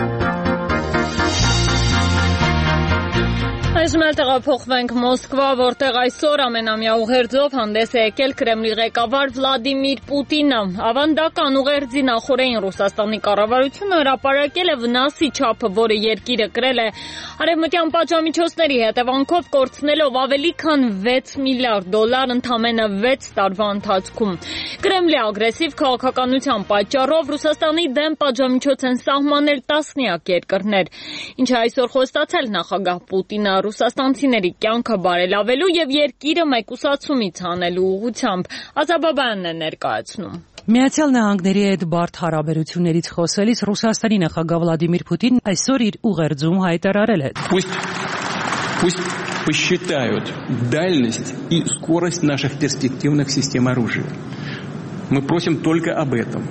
Այժմ էլ տեղափոխվենք Մոսկվա, որտեղ այսօր ամենամյա ուղերձով հանդես է եկել Կրեմլի ղեկավար Վլադիմիր Պուտինը։ Ավանդական ուղերձի նախօրեին Ռուսաստանի կառավարությունը հրապարակել է վնասի չափը, որը երկիրը կրել է արևմտյան պատժամիջոցների հետևանքով, կորցնելով ավելի քան $6 միլիարդ ընդամենը 6 տարվա ընթացքում։ Կրեմլի ագրեսիվ քաղաքականության պատճառով Ռուսաստանի դեմ պատժամիջոց են սահմանել տասնյակ երկրներ, ինչը այսօր խոստացել նախագահ Պուտինը ռուսաստանցիների կյանքը բարելավելու եւ երկիրը մեկուսացումից հանելու ուղղությամբ։ Ազաբաբյանն է ներկայացնում։ Միացյալ Նահանգների հետ բարդ հարաբերություններից խոսելիս Ռուսաստանի նախագահ Վլադիմիր Պուտինն այսօր իր ուղերձում հայտարարել է. Пусть посчитают дальность и скорость наших перспективных систем оружия. Мы просим только об этом.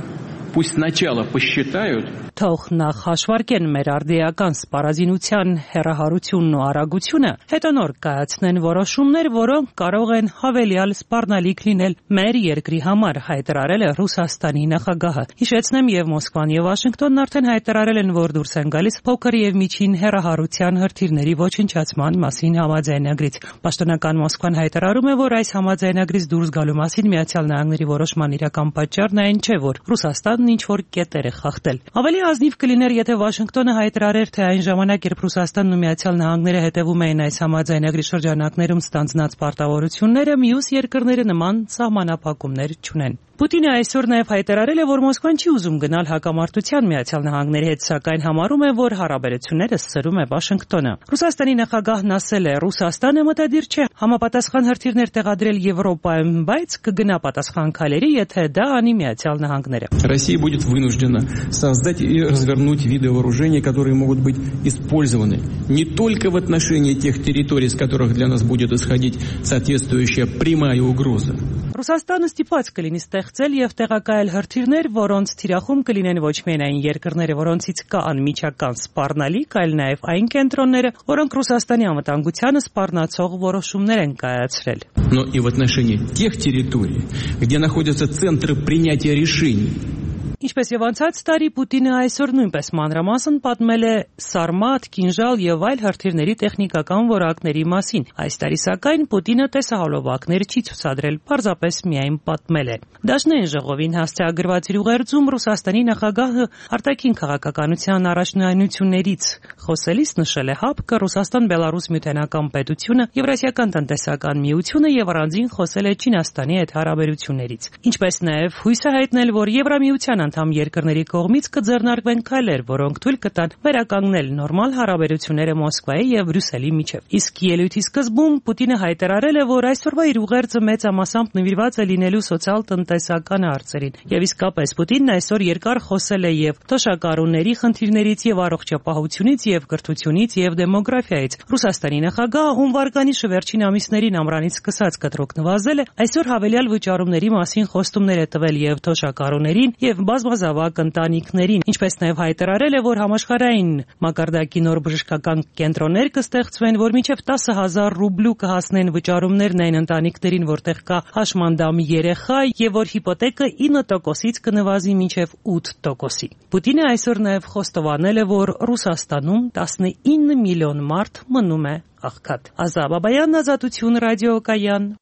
пусть сначала посчитают. Թող նախ հաշվարկեն մեր արդիական սպառազինության հեռահարությունն ու արագությունը, հետո նոր կայացնեն որոշումներ, որոնք կարող են հավելյալ սպառնալիք լինել մեր երկրի համար, հայտարարել է Ռուսաստանի նախագահը։ Հիշեցնեմ, եւ Մոսկվան եւ Վաշինգտոնն արդեն հայտարարել են, որ դուրս են գալիս փոքր եւ միջին հեռահարության հրթիռների ոչնչացման մասին համաձայնագրից։ Պաշտոնական Մոսկվան հայտարարում է, որ այս համաձայնագրից դուրս գալու մասին Միացյալ Նահանգների որոշման իրական պատճառն այն չէ, որ Ռուսաստանն ինչ-որ կետեր է խախտել։ Ավելի ազնիվ կլիներ, եթե Վաշինգտոնը հայտարարեր, թե այն ժամանակ, երբ Ռուսաստանն ու Միացյալ Նահանգները հետևում էին այս համաձայնագրի շրջանակներում ստանձնած պարտավորությունները, մյուս երկրները նման սահմանափակումներ չունեն։ Պուտինը այսօր նաև հայտարարել է, որ Մոսկվան չի ուզում գնալ հակամարտության Միացյալ Նահանգների հետ, սակայն համարում է, որ հարաբերությունները սրում է Վաշինգտոնը։ Ռուսաստանի նախագահն ասել է, Ռուսաստանը մտադիր չէ համապատասխան հրթիռներ տեղադրել Եվրոպայում, բայց կգնա պատասխան քայլերի, եթե դա անի Միացյալ Նահանգները։ Россия будет вынуждена создать и развернуть виды вооружений, которые могут быть использованы не только в отношении тех территорий, с которых для нас будет исходить соответствующая прямая угроза. Ռուսաստանը ստիպված կլինի ստեղծել եւ տեղակայել հրթիռներ, որոնց թիրախում կլինեն ոչ միայն այն երկրները, որոնցից կա անմիջական սպառնալիք, այլ նաեւ այն կենտրոնները, որոնք Ռուսաստանի անվտանգությանը սպառնացող որոշումներ են կայացրել։ Но и в отношении тех территорий, где находятся центры принятия решений. Ինչպես եւ անցած տարի Պուտինը այսօր նույնպես մանրամասն պատմել է Սարմատ, Կինժալ եւ այլ հրթիռների տեխնիկական որակների մասին։ Այս տարի սակայն Պուտինը տեսահոլովակներ չի ցուցադրել, պարզապես միայն պատմել է։ Դաշնային ժողովին հասցեագրված իր ուղերձում Ռուսաստանի նախագահը արտաքին քաղաքականության առաջնահայտնություններից խոսելիս նշել է ՀԱՊԿ, Ռուսաստան-Բելարուս միութենական պետությունը, Եվրասիական տնտեսական միությունը եւ առանձին խոսել է Չինաստանի հետ հարաբերություններից։ Ինչպես նաեւ հույս է հայտնել, որ Եվրամիության անդամ երկրների կողմից կձեռնարկվեն քայլեր, որոնք թույլ կտան վերականգնել նորմալ հարաբերությունները Մոսկվայի եւ Բրյուսելի միջեւ։ Իսկ ելույթի սկզբում Պուտինը հայտարարել է, որ այսօրվա իր ուղերձը մեծամասամբ նվիրված է լինելու սոցիալ-տնտեսական հարցերին։ Եվ իսկապես Պուտինն այսօր երկար խոսել է եւ թոշակառուների խնդիրներից եւ առողջապահությունից եւ կրթությունից եւ դեմոգրաֆիայից։ Ռուսաստանի նախագահը հունվար գանիշը վերջին ամիսներին ամռանից սկսած կտրուկ նվազել է, այսօր հավելյալ վճարումների մասին խոստումներ է տվել եւ թոշակառուներին եւ բազմազավակ ընտանիքներին, ինչպես նաև հայտարարել է, որ համաշխարհային մակարդակի նոր բժշկական կենտրոններ կստեղծվեն, որ մինչև 10,000 ռուբլու կհասնեն վճարումներն այն ընտանիքներին, որտեղ կա հաշմանդամ երեխա, եւ որ հիպոթեկը 9%-ից կնվազի մինչև 8%-ի։ Պուտինը այսօր նաև խոստովանել է, որ Ռուսաստանում 19 միլիոն մարդ մնում է աղքատ։ Ազա Բաբայան, Ազատություն ռադիոկայան։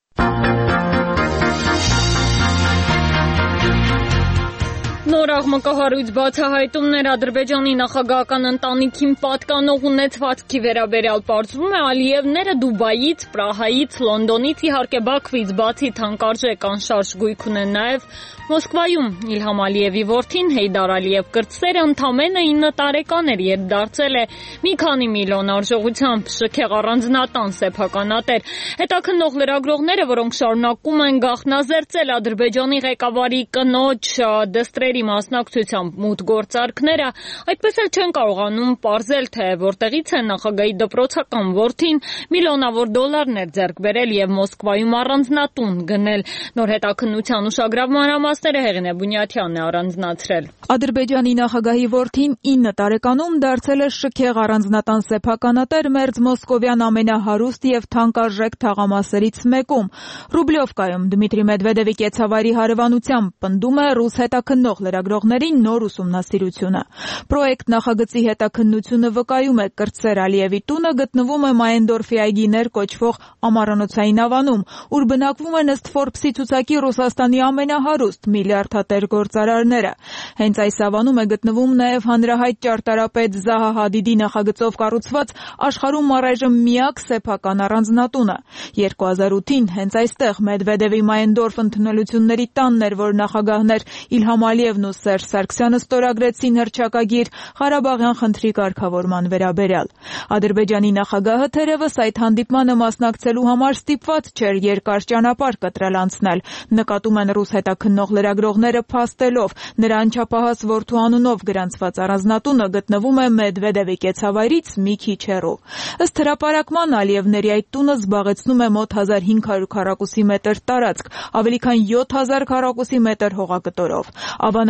Նոր աղմկահարույց բացահայտումներ Ադրբեջանի նախագահական ընտանիքին պատկանող ունեցվածքի վերաբերյալ պարզվում է Ալիևները Դուբայից, Պրահայից, Լոնդոնից, իհարկե Բաքվից բացի թանկարժեք անշարժ գույք ունեն նաև Մոսկվայում։ Իլհամ Ալիևի որդին Հեյդար Ալիև կրտսերը ընդամենը 9 տարեկան էր, երբ դարձել է մի քանի միլիոն արժողությամբ շքեղ առանձնատան սեփականատեր։ Հետաքննող լրագրողները, որոնք շարունակում են գաղտնազերծել Ադրբեջանի ղեկավարի կնոջ դստրերի մասնակցությամբ մութ գործարքները, այդպես էլ չեն կարողանում պարզել, թե որտեղից է նախագահի դպրոցական որդին միլիոնավոր դոլարներ ձեռք բերել եւ Մոսկվայում առանձնատուն գնել։ Նոր հետաքննության ուշագրավ մանրամասները Հեղինե Բունյաթյանն է առանձնացրել։ Ադրբեջանի նախագահի որդին 9 տարեկանում դարձել է շքեղ առանձնատան սեփականատեր մերձ մոսկովյան ամենահարուստ եւ թանկարժեք թաղամասերից մեկում։ Ռուբլյովկայում Դմիտրի Մեդվեդևի կեցավայրի հարևանությամբ պնդում է ռուս հետաքննող լրագրողների նոր ուսումնասիրությունը։ Պրոյեկտ նախագծի հետաքննությունը վկայում է, կրտսեր Ալիևի տունը գտնվում է Մայենդորֆի այգիներ կոչվող ամառանոցային ավանում, ուր բնակվում են ըստ Forbes-ի ցուցակի Ռուսաստանի ամենահարուստ միլիարդատեր գործարարները։ Հենց այս ավանում է գտնվում նաև հանրահայտ ճարտարապետ Զահա Հադիդի նախագծով կառուցված աշխարհում առայժմ միակ սեփական առանձնատունը։ 2008-ին հենց այստեղ Մեդվեդևի Մայենդորֆ ընդունելությունների տանն էր, որ նախագահներ Իլհամ Ալիևն ու Սերժ Սարգսյանը ստորագրեցին հռչակագիր Ղարաբաղյան խնդրի կարգավորման վերաբերյալ։ Ադրբեջանի նախագահը թերևս այդ հանդիպմանը մասնակցելու համար ստիպված չէր երկար ճանապարհ կտրել անցնել, նկատում են ռուս հետաքննող լրագրողները փաստելով, նրա անչափահաս որդու անունով գրանցված առանձնատունը գտնվում է Մեդվեդևի կեցավայրից մի քիչ հեռու։ Ըստ հրապարակման Ալիևների այդ տունը զբաղեցնում է մոտ 1500 քառակուսի մետր տարածք, ավելի քան 7000 քառակուսի մետր հողակտորով։ Ավանը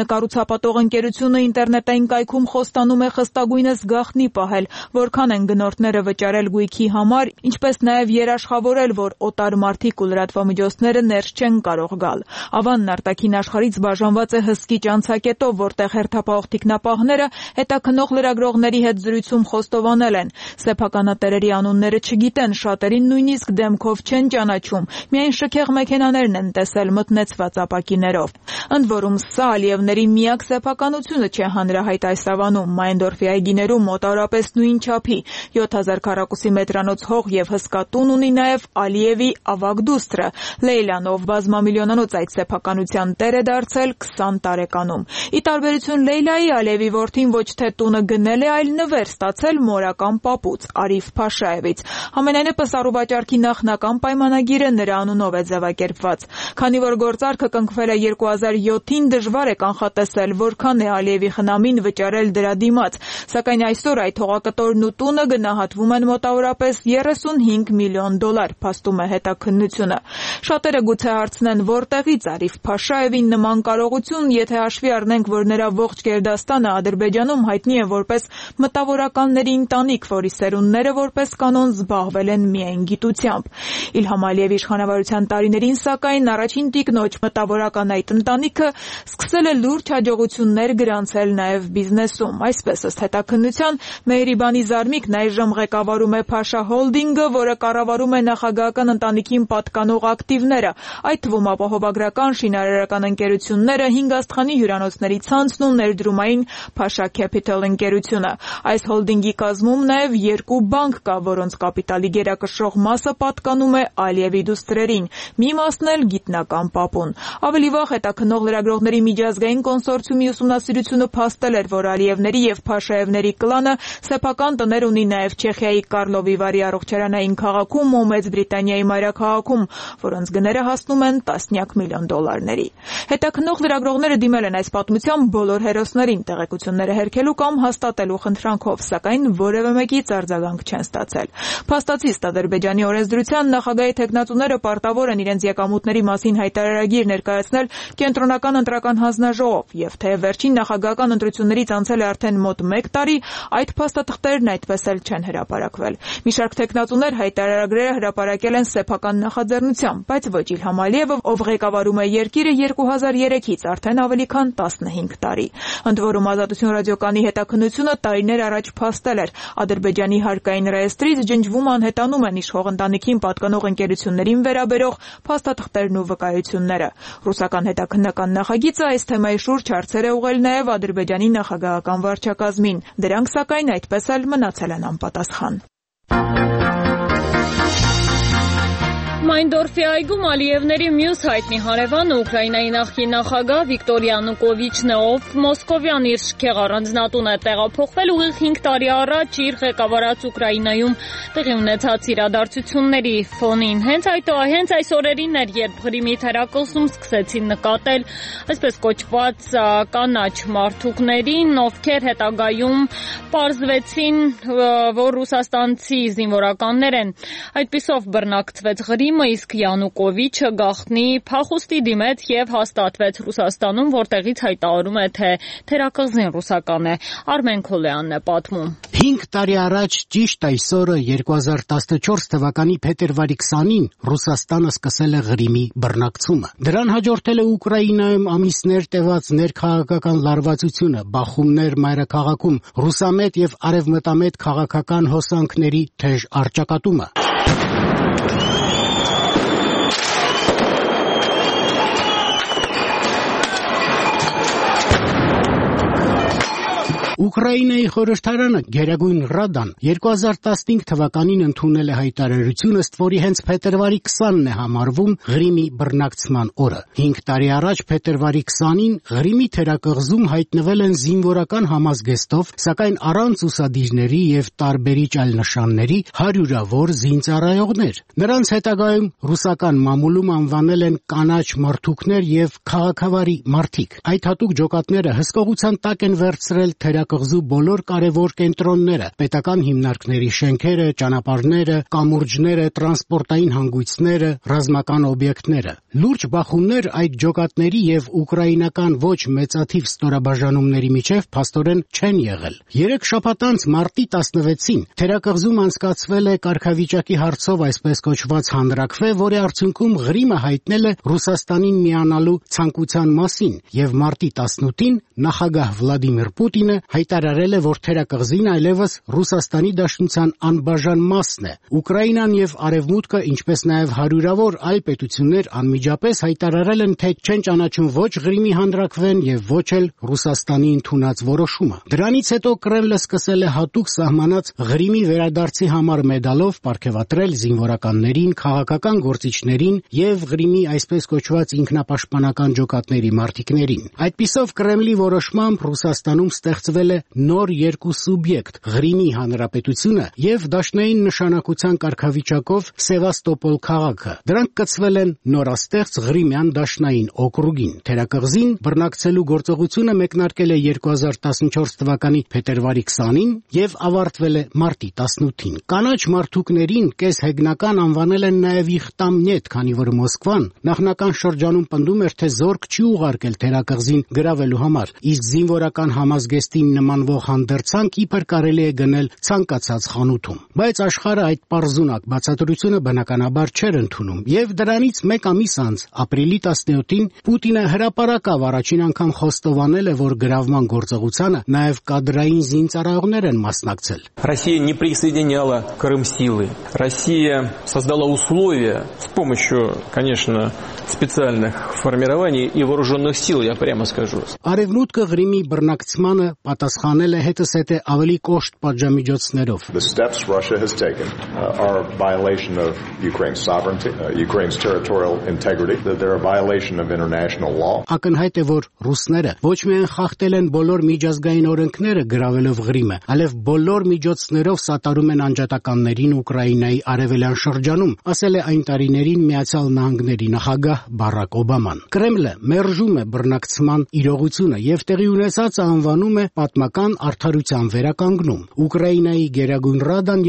կառուցապատող ընկերությունը ինտերնետային կայքում խոստանում է խստագույնս գաղտնի պահել, որքան են գնորդները վճարել գույքի համար, ինչպես նաև երաշխավորել, որ օտար մարդիկ ու լրատվամիջոցները ներս չեն կարող գալ։ Ավանն արտաքին աշխարհից բաժանված է հսկիչ անցակետով, որտեղ հերթապահող թիկնապահները հետաքնող լրագրողների հետ զրույցում խոստովանել են. սեփականատերերի անունները չգիտեն, շատերին նույնիսկ դեմքով չեն ճանաչում, միայն շքեղ մեքենաներն են տեսել մտնեցված ապակիներով։ Ընդ որում սա Ալիևների միակ սեփականությունը չէ հանրահայտ այս ավանում։ Մայնդորֆի այգիներում մոտավորապես նույն չափի 7000 քառակուսի մետրանոց հող եւ հսկա տուն ունի նաև Ալիևի ավագ դուստրը Լեյլան, ով բազմամիլիոնանոց այդ սեփականության տեր է դարձել 20 տարեկանում։ Ի տարբերություն Լեյլայի, Ալիևի որդին ոչ թե տունը գնել է, այլ նվեր ստացել մորական պապուց Արիֆ Փաշաևից։ Համենայնիվս առուվաճառքի նախնական պայմանագիրը նրա անունով է ձևակերպված։ Քանի որ գործարքը կնքվել է 2007-ին, դժվար է կանխատեսել, որքան է Ալիևի խնամին վճարել դրա դիմաց, սակայն այսօր այդ հողակտորն ու տունը գնահատվում են մոտավորապես $35 միլիոն, փաստում է հետաքննությունը։ Շատերը գուցե հարցնեն, որտեղից Արիֆ Փաշաևին նման կարողություն, եթե հաշվի առնենք, որ նրա ողջ գերդաստանը Ադրբեջանում հայտնի է որպես մտավորականների ընտանիք, որի սերունդները որպես կանոն զբաղվել են միայն գիտությամբ։ Իլհամ Ալիևի իշխանավարության տարիներին, սակայն, առաջին տիկնոջ մտավորական այդ ընտանիքը սկսել է լուրջ հաջողություններ գրանցել նաև բիզնեսում։ Այսպես, ըստ հետաքննության, Մեհրիբանի Զարմիկն այժմ ղեկավարում է Փաշա Հոլդինգը, որը կառավարում է նախագահական ընտանիքին պատկանող ակտիվները, այդ թվում ապահովագրական, շինարարական ընկերությունները, 5 աստղանի հյուրանոցների ցանցն ու ներդրումային Փաշա Capital ընկերությունը։ Այս հոլդինգի կազմում նաև 2 բանկ կա, որոնց կապիտալի գերակշռող մասը պատկանում է Ալիևի դուստրերին, մի մասն էլ գիտնական պապուն։ Ավելի վաղ հետաքննող լրագրողների միջազգային կոնսորցիումի ուսումնասիրությունը փաստել էր, որ Ալիևների եւ Փաշաևների կլանը սեփական տներ ունի նաև Չեխիայի Կարլովի Վարի առողջարանային քաղաքում ու Մեծ Բրիտանիայի մայրաքաղաքում, որոնց գները հասնում են տասնյակ միլիոն դոլարների։ Հետաքննող լրագրողները դիմել են այս պատմության բոլոր հերոսներին տեղեկությունները հերքելու կամ հաստատելու խնդրանքով, սակայն որևէ մեկից արձագանք չեն ստացել։ Փաստացի Ադրբեջանի օրենսդրության նախագահի թեկնածուները պարտավոր են իրենց եկամուտների մասին հայտարարագիր ներկայացնել կենտրոնական ընտրական հանձնաժողով, եւ թեև վերջին նախագահական ընտրություններից անցել է արդեն մոտ 1 տարի, այդ փաստաթղթերն այդպես էլ չեն հրապարակվել։ Մի շարք թեկնածուներ հայտարարագրերը հրապարակել են սեփական նախաձեռնությամբ, բայց ոչ Իլհամ Ալիևը, ով ղեկավարում է երկիրը 2003-ից արդեն ավելի քան 15 տարի։ Ընդ որում Ազատություն ռադիոկայանի հետաքննությունը տարիներ առաջ փաստել էր, Ադրբեջանի հարկային ռեեստրից ջնջվում անհետանում են իշխող ընտանիքին պատկանող ընկերություններին վերաբերող փաստաթղթերն ու վկայությունները։ Ռուսական հետաքննական նախագիծը այս թեմայի շուրջ հարցեր է ուղղել նաև Ադրբեջանի նախագահական վարչակազմին։ Դրանք սակայն այդպես էլ մնացել են անպատասխան։ Մայնդորֆի այգում Ալիևների մյուս հայտնի հարևանը Ուկրաինայի նախկին նախագահ Վիկտոր Յանուկովիչն է, ով Մոսկովյան իր շքեղ առանձնատուն է տեղափոխվել ուղիղ 5 տարի առաջ իր ղեկավարած Ուկրաինայում տեղի ունեցած իրադարձությունների ֆոնին։ Հենց այս օրերին էր, երբ Ղրիմի թերակղզում սկսեցին նկատել այսպես կոչված կանաչ մարդուկներին, ովքեր հետագայում պարզվեցին, որ ռուսաստանցի զինվորականներ են։ Այդպիսով բռնակցվեց Ղրիմը, իսկ Յանուկովիչը գաղտնի փախուստի դիմեց եւ հաստատվեց Ռուսաստանում, որտեղից հայտարարում է, թե թերակղզին ռուսական է։ Արմեն Քոլյանն է պատմում։ 5 տարի առաջ ճիշտ այսօրը 2014 թվականի փետրվարի 20-ին Ռուսաստանը սկսել է Ղրիմի բռնակցումը։ Դրան հաջորդել է Ուկրաինայում ամիսներ տևած ներքաղաքական լարվածությունը, բախումներ մայրաքաղաքում, ռուսամետ եւ արևմտամետ քաղաքական հոսանքների թեժ առճակատումը։ Ուկրաինայի խորհրդարանը Գերագույն Ռադան 2015 թվականին ընդունել է հայտարարություն, ըստ որի հենց փետրվարի 20-ն է համարվում Ղրիմի բռնակցման օրը։ 5 տարի առաջ փետրվարի 20-ին Ղրիմի թերակղզում հայտնվել են զինվորական համազգեստով, սակայն առանց ուսադիրների եւ տարբերիչ այլ նշանների հարյուրավոր զինծառայողներ։ Նրանց հետագայում ռուսական մամուլում անվանել են կանաչ մարդուկներ եւ քաղաքավարի մարդիկ։ Այդ հատուկ ջոկատները հսկողության տակ են վերցրել թերակղզու թերակղզու բոլոր կարևոր կենտրոնները, պետական հիմնարկների շենքերը, ճանապարհները, կամուրջները, տրանսպորտային հանգույցները, ռազմական օբյեկտները։ Լուրջ բախումներ այդ ջոկատների եւ ուկրաինական ոչ մեծաթիվ ստորաբաժանումների միջև փաստորեն չեն եղել։ 3 շաբաթ անց մարտի 16-ին թերակղզում անցկացվել է կարգավիճակի հարցով այսպես կոչված հանրաքվե, որի արդյունքում Ղրիմը հայտնել է Ռուսաստանին միանալու ցանկության մասին եւ մարտի 18-ին նախագահ Վլադիմիր Պուտինը հայտարարել է, որ թերակղզին այլևս Ռուսաստանի Դաշնության անբաժան մասն է։ Ուկրաինան եւ Արևմուտքը, ինչպես նաեւ հարյուրավոր այլ պետություններ անմիջապես հայտարարել են, թե չեն ճանաչում ոչ Ղրիմի հանրաքվեն եւ ոչ էլ Ռուսաստանի ընդունած որոշումը։ Դրանից հետո Կրեմլը սկսել է հատուկ սահմանած Ղրիմի վերադարձի համար մեդալով պարգևատրել զինվորականներին, քաղաքական գործիչներին եւ Ղրիմի այսպես կոչված ինքնապաշտպանական ջոկատների մարտիկներին։ Այդպիսով Կրեմլի որոշմամբ Ռուսաստանում ստեղծվել է նոր երկու սուբյեկտ՝ Ղրիմի հանրապետությունը եւ դաշնային նշանակության կարգավիճակով Սևաստոպոլ քաղաքը։ Դրանք կցվել են նորաստեղծ Ղրիմյան դաշնային օկրուգին։ Թերակղզին բռնակցելու գործողությունը մեկնարկել է 2014 թվականի փետրվարի 20-ին եւ ավարտվել է մարտի 18-ին։ Կանաչ մարդուկներին կեսհեգնական անվանել են նաեւ Իխտամնետ, քանի որ Մոսկվան նախնական շրջանում պնդում էր, թե զորք չի ուղարկել թերակղզին գրավելու համար, իսկ զինվորական համազգեստին նմանվող հանդերձանք իբր կարելի է գնել ցանկացած խանութում։ Բայց աշխարհը այդ պարզունակ բացատրությունը բնականաբար չէր ընդունում եւ дրանից մեկ ամիս անց, ապրիլի 17-ին, Պուտինը հրապարակավ առաջին անգամ խոստովանել է, որ գրավման գործողությանը նաեւ կադրային զինծառայողներ են մասնակցել։ Россия не присоединяла Крым силой. Россия создала условия с помощью, конечно, специальных формирований и вооруженных сил, я прямо скажу. Արևմուտքը Ղրիմի բռնակցմանը պատասխանել է հետսեթե ավելի կոշտ պատժամիջոցներով։ The steps Russia has taken are a violation of Ukraine's sovereignty, Ukraine's territorial integrity. They're a violation of international law. Ակնհայտ է, որ ռուսները ոչ միայն խախտել են բոլոր միջազգային օրենքները գրավելով Ղրիմը, այլև բոլոր միջոցներով սատարում են անջատականներին Ուկրաինայի արևելյան շրջանում, ասել է այն տարիներին Միացյալ Նահանգների նախագահ Բարակ Օբաման։ Կրեմլը մերժում է բռնակցման իրողությունը եւ տեղի ունեցածը անվանում է պատմական արդարության վերականգնում։ Ուկրաինայի Գերագույն Ռադան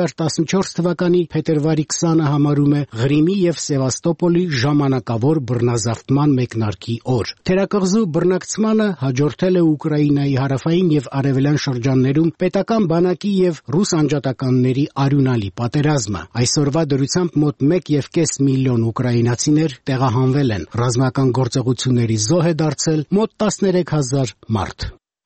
2014 թվականի փետրվարի 20-ը համարում է Ղրիմի եւ Սևաստոպոլի ժամանակավոր բռնազավթման մեկնարկի օր։ Թերակղզու բռնակցմանը հաջորդել է Ուկրաինայի հարավային եւ արևելյան շրջաններում պետական բանակի եւ ռուս անջատականների արյունալի պատերազմը։ Այսօրվա դրությամբ մոտ 1.5 միլիոն ուկրաինացիներ տեղահանվել են։ Ռազմական գործողությունների զոհ է դարձել մոտ 13,000 մարդ։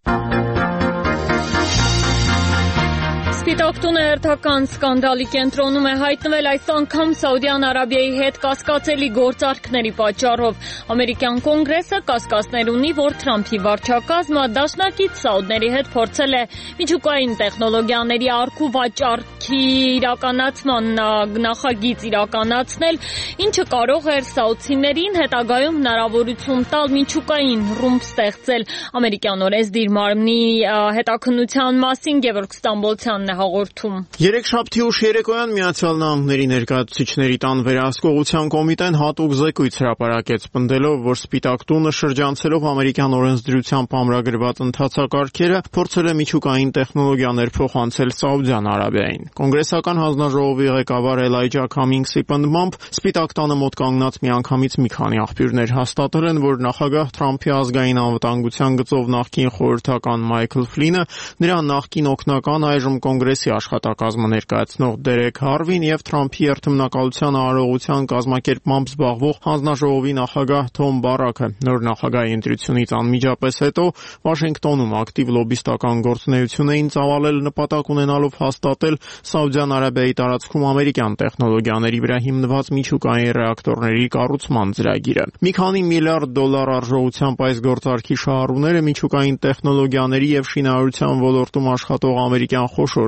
Սպիտակ տունը հերթական սկանդալի կենտրոնում է հայտնվել այս անգամ Սաուդյան Արաբիայի հետ կասկածելի գործարքների պատճառով։ Ամերիկյան կոնգրեսը կասկածներ ունի, որ Թրամփի վարչակազմը դաշնակից սաուդների հետ փորձել է միջուկային տեխնոլոգիաների առքու վաճառքի իրականացման նախագիծ իրականացնել, ինչը կարող էր սաուդցիներին հետագայում հնարավորություն տալ միջուկային ռումբ ստեղծել։ Ամերիկյան օրենսդիր մարմնի հետաքննության մասին Գևորգ Ստամբոլցյանն հաղորդում։ Երեքշաբթի ուշ երեկոյան Միացյալ Նահանգների ներկայացուցիչների տան վերահսկողության կոմիտեն հատուկ զեկույց հրապարակեց, պնդելով, որ Սպիտակ տունը շրջանցելով ամերիկյան օրենսդրությամբ ամրագրված ընթացակարգերը փորձել է միջուկային տեխնոլոգիաներ փոխանցել Սաուդյան Արաբիային։ Կոնգրեսական հանձնաժողովի ղեկավար Էլայջա Քամինգսի պնդմամբ Սպիտակ տանը մոտ կանգնած միանգամից մի քանի աղբյուրներ հաստատել են, որ նախագահ Թրամփի ազգային անվտանգության գծով նախկին խորհրդական Մայքլ Ֆլինը, նրա նախկին օգնական այժմ կոնգրեսի աշխատակազմը ներկայացնող Դերեկ Հարվին եւ Թրամփի երթմնակալության արարողության կազմակերպմամբ զբաղվող հանձնաժողովի նախագահ Թոմ Բարաքը նոր նախագահի ընտրությունից անմիջապես հետո Վաշինգտոնում ակտիվ լոբիստական գործունեություն էին ծավալել նպատակ ունենալով հաստատել Սաուդյան Արաբիայի տարածքում ամերիկյան տեխնոլոգիաների վրա հիմնված միջուկային ռեակտորների կառուցման ծրագիրը։ Մի քանի միլիարդ դոլար արժողությամբ այս գործարքի շահառուները միջուկային տեխնոլոգիաների եւ շինարարության ոլորտում աշխատող ամերիկյան խոշոր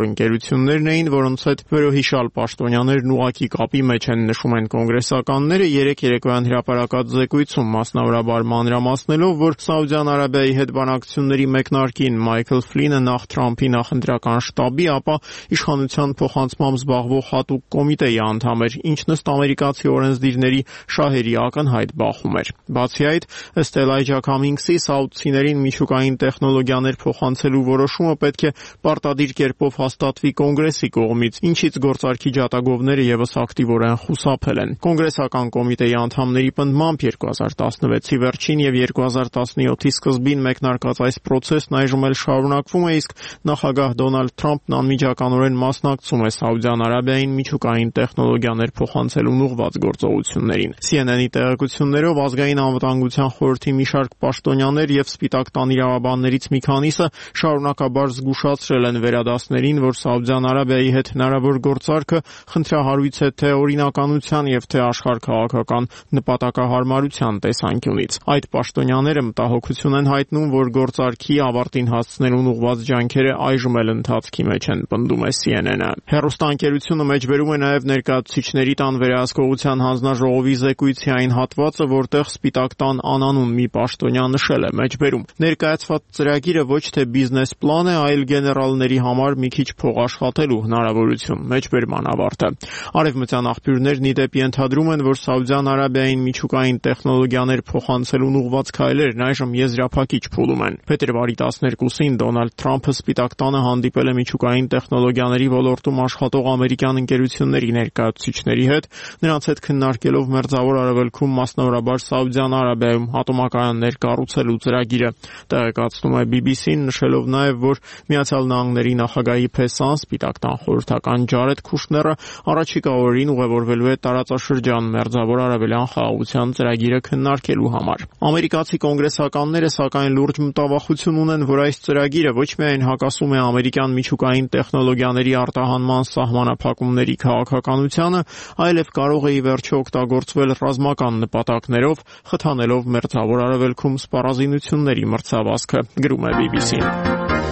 ընկերություններն էին, որոնց հետ վերոհիշալ պաշտոնյաներն ուղղակի կապի մեջ են, նշում են կոնգրեսականները երեկ երեկոյան հրապարակած զեկույցում, մասնավորաբար մանրամասնելով, որ Սաուդյան Արաբիայի հետ բանակցությունների մեկնարկին Մայքլ Ֆլինը նախ Թրամփի նախընտրական շտաբի, ապա իշխանության փոխանցմամբ զբաղվող հատուկ կոմիտեի անդամ էր, ինչն ըստ ամերիկացի օրենսդիրների շահերի ակնհայտ բախում էր։ Բացի այդ, ըստ Էլայջա Քամինգսի, սաուդցիներին միջուկային տեխնոլոգիաներ փոխանցելու որոշումը պետք է պարտադիր կերպով հաստատվի կոնգրեսի կողմից, ինչից գործարքի ջատագովները եւս ակտիվորեն խուսափել են։ Կոնգրեսական կոմիտեի անդամների պնդմամբ 2016-ի վերջին եւ 2017-ի սկզբին մեկնարկած այս process-ն այժմ էլ շարունակվում է, իսկ նախագահ Դոնալդ Թրամփն անմիջականորեն մասնակցում է Սաուդյան Արաբիային միջուկային տեխնոլոգիաներ փոխանցելուն ուղղված գործողություններին։ CNN-ի տեղեկություններով ազգային անվտանգության խորհրդի մի շարք պաշտոնյաներ եւ Սպիտակ տան իրավաբաններից մի քանիսը շարունակաբար զգուշացրել են վերադասներին, որ Սաուդյան Արաբիայի հետ հնարավոր գործարքը խնդրահարույց է թե օրինականության եւ թե աշխարհքաղաքական նպատակահարմարության տեսանկյունից։ Այդ պաշտոնյաները մտահոգություն են հայտնում, որ գործարքի ավարտին հասցնելուն ուղղված ջանքերը այժմ էլ ընթացքի մեջ են, պնդում է CNN-ը։ Հեռուստաընկերությունը մեջբերում է նաև ներկայացուցիչների տան վերահսկողության հանձնաժողովի զեկույցի այն հատվածը, որտեղ Սպիտակ տան անանուն մի պաշտոնյա նշել է մեջբերում. ներկայացված ծրագիրը ոչ թե բիզնես պլան է, այլ գեներալների համար մի քիչ փող աշխատելու հնարավորություն։ Մեջբերման ավարտը։ Արևմտյան աղբյուրներն ի դեպ ենթադրում են, որ Սաուդյան Արաբիային միջուկային տեխնոլոգիաներ փոխանցելուն ուղղված քայլերն այժմ եզրափակիչ փուլում են։ Փետրվարի 12-ին Դոնալդ Թրամփը Սպիտակ տանը հանդիպել է միջուկային տեխնոլոգիաների ոլորտում աշխատող ամերիկյան ընկերությունների ներկայացուցիչների հետ, նրանց հետ քննարկելով Մերձավոր Արևելքում, մասնավորաբար Սաուդյան Արաբիայում ատոմակայաններ կառուցելու ծրագիրը։ Տեղեկացնում է BBC-ն, նշելով նաև, որ Միացյալ Նահանգների նախագահի փեսան Սպիտակ տան խորհրդական Ջարեդ Քուշները առաջիկա օրերին ուղևորվելու է տարածաշրջան Մերձավոր Արևելյան խաղաղության ծրագիրը քննարկելու համար։ Ամերիկացի կոնգրեսականները սակայն լուրջ մտավախություն ունեն, որ այս ծրագիրը ոչ միայն հակասում է ամերիկյան միջուկային տեխնոլոգիաների արտահանման սահմանափակումների քաղաքականությանը, այլև կարող է ի վերջո օգտագործվել ռազմական նպատակներով, խթանելով Մերձավոր Արևելքում սպառազինությունների մրցավազքը, գրում է BBC-ն։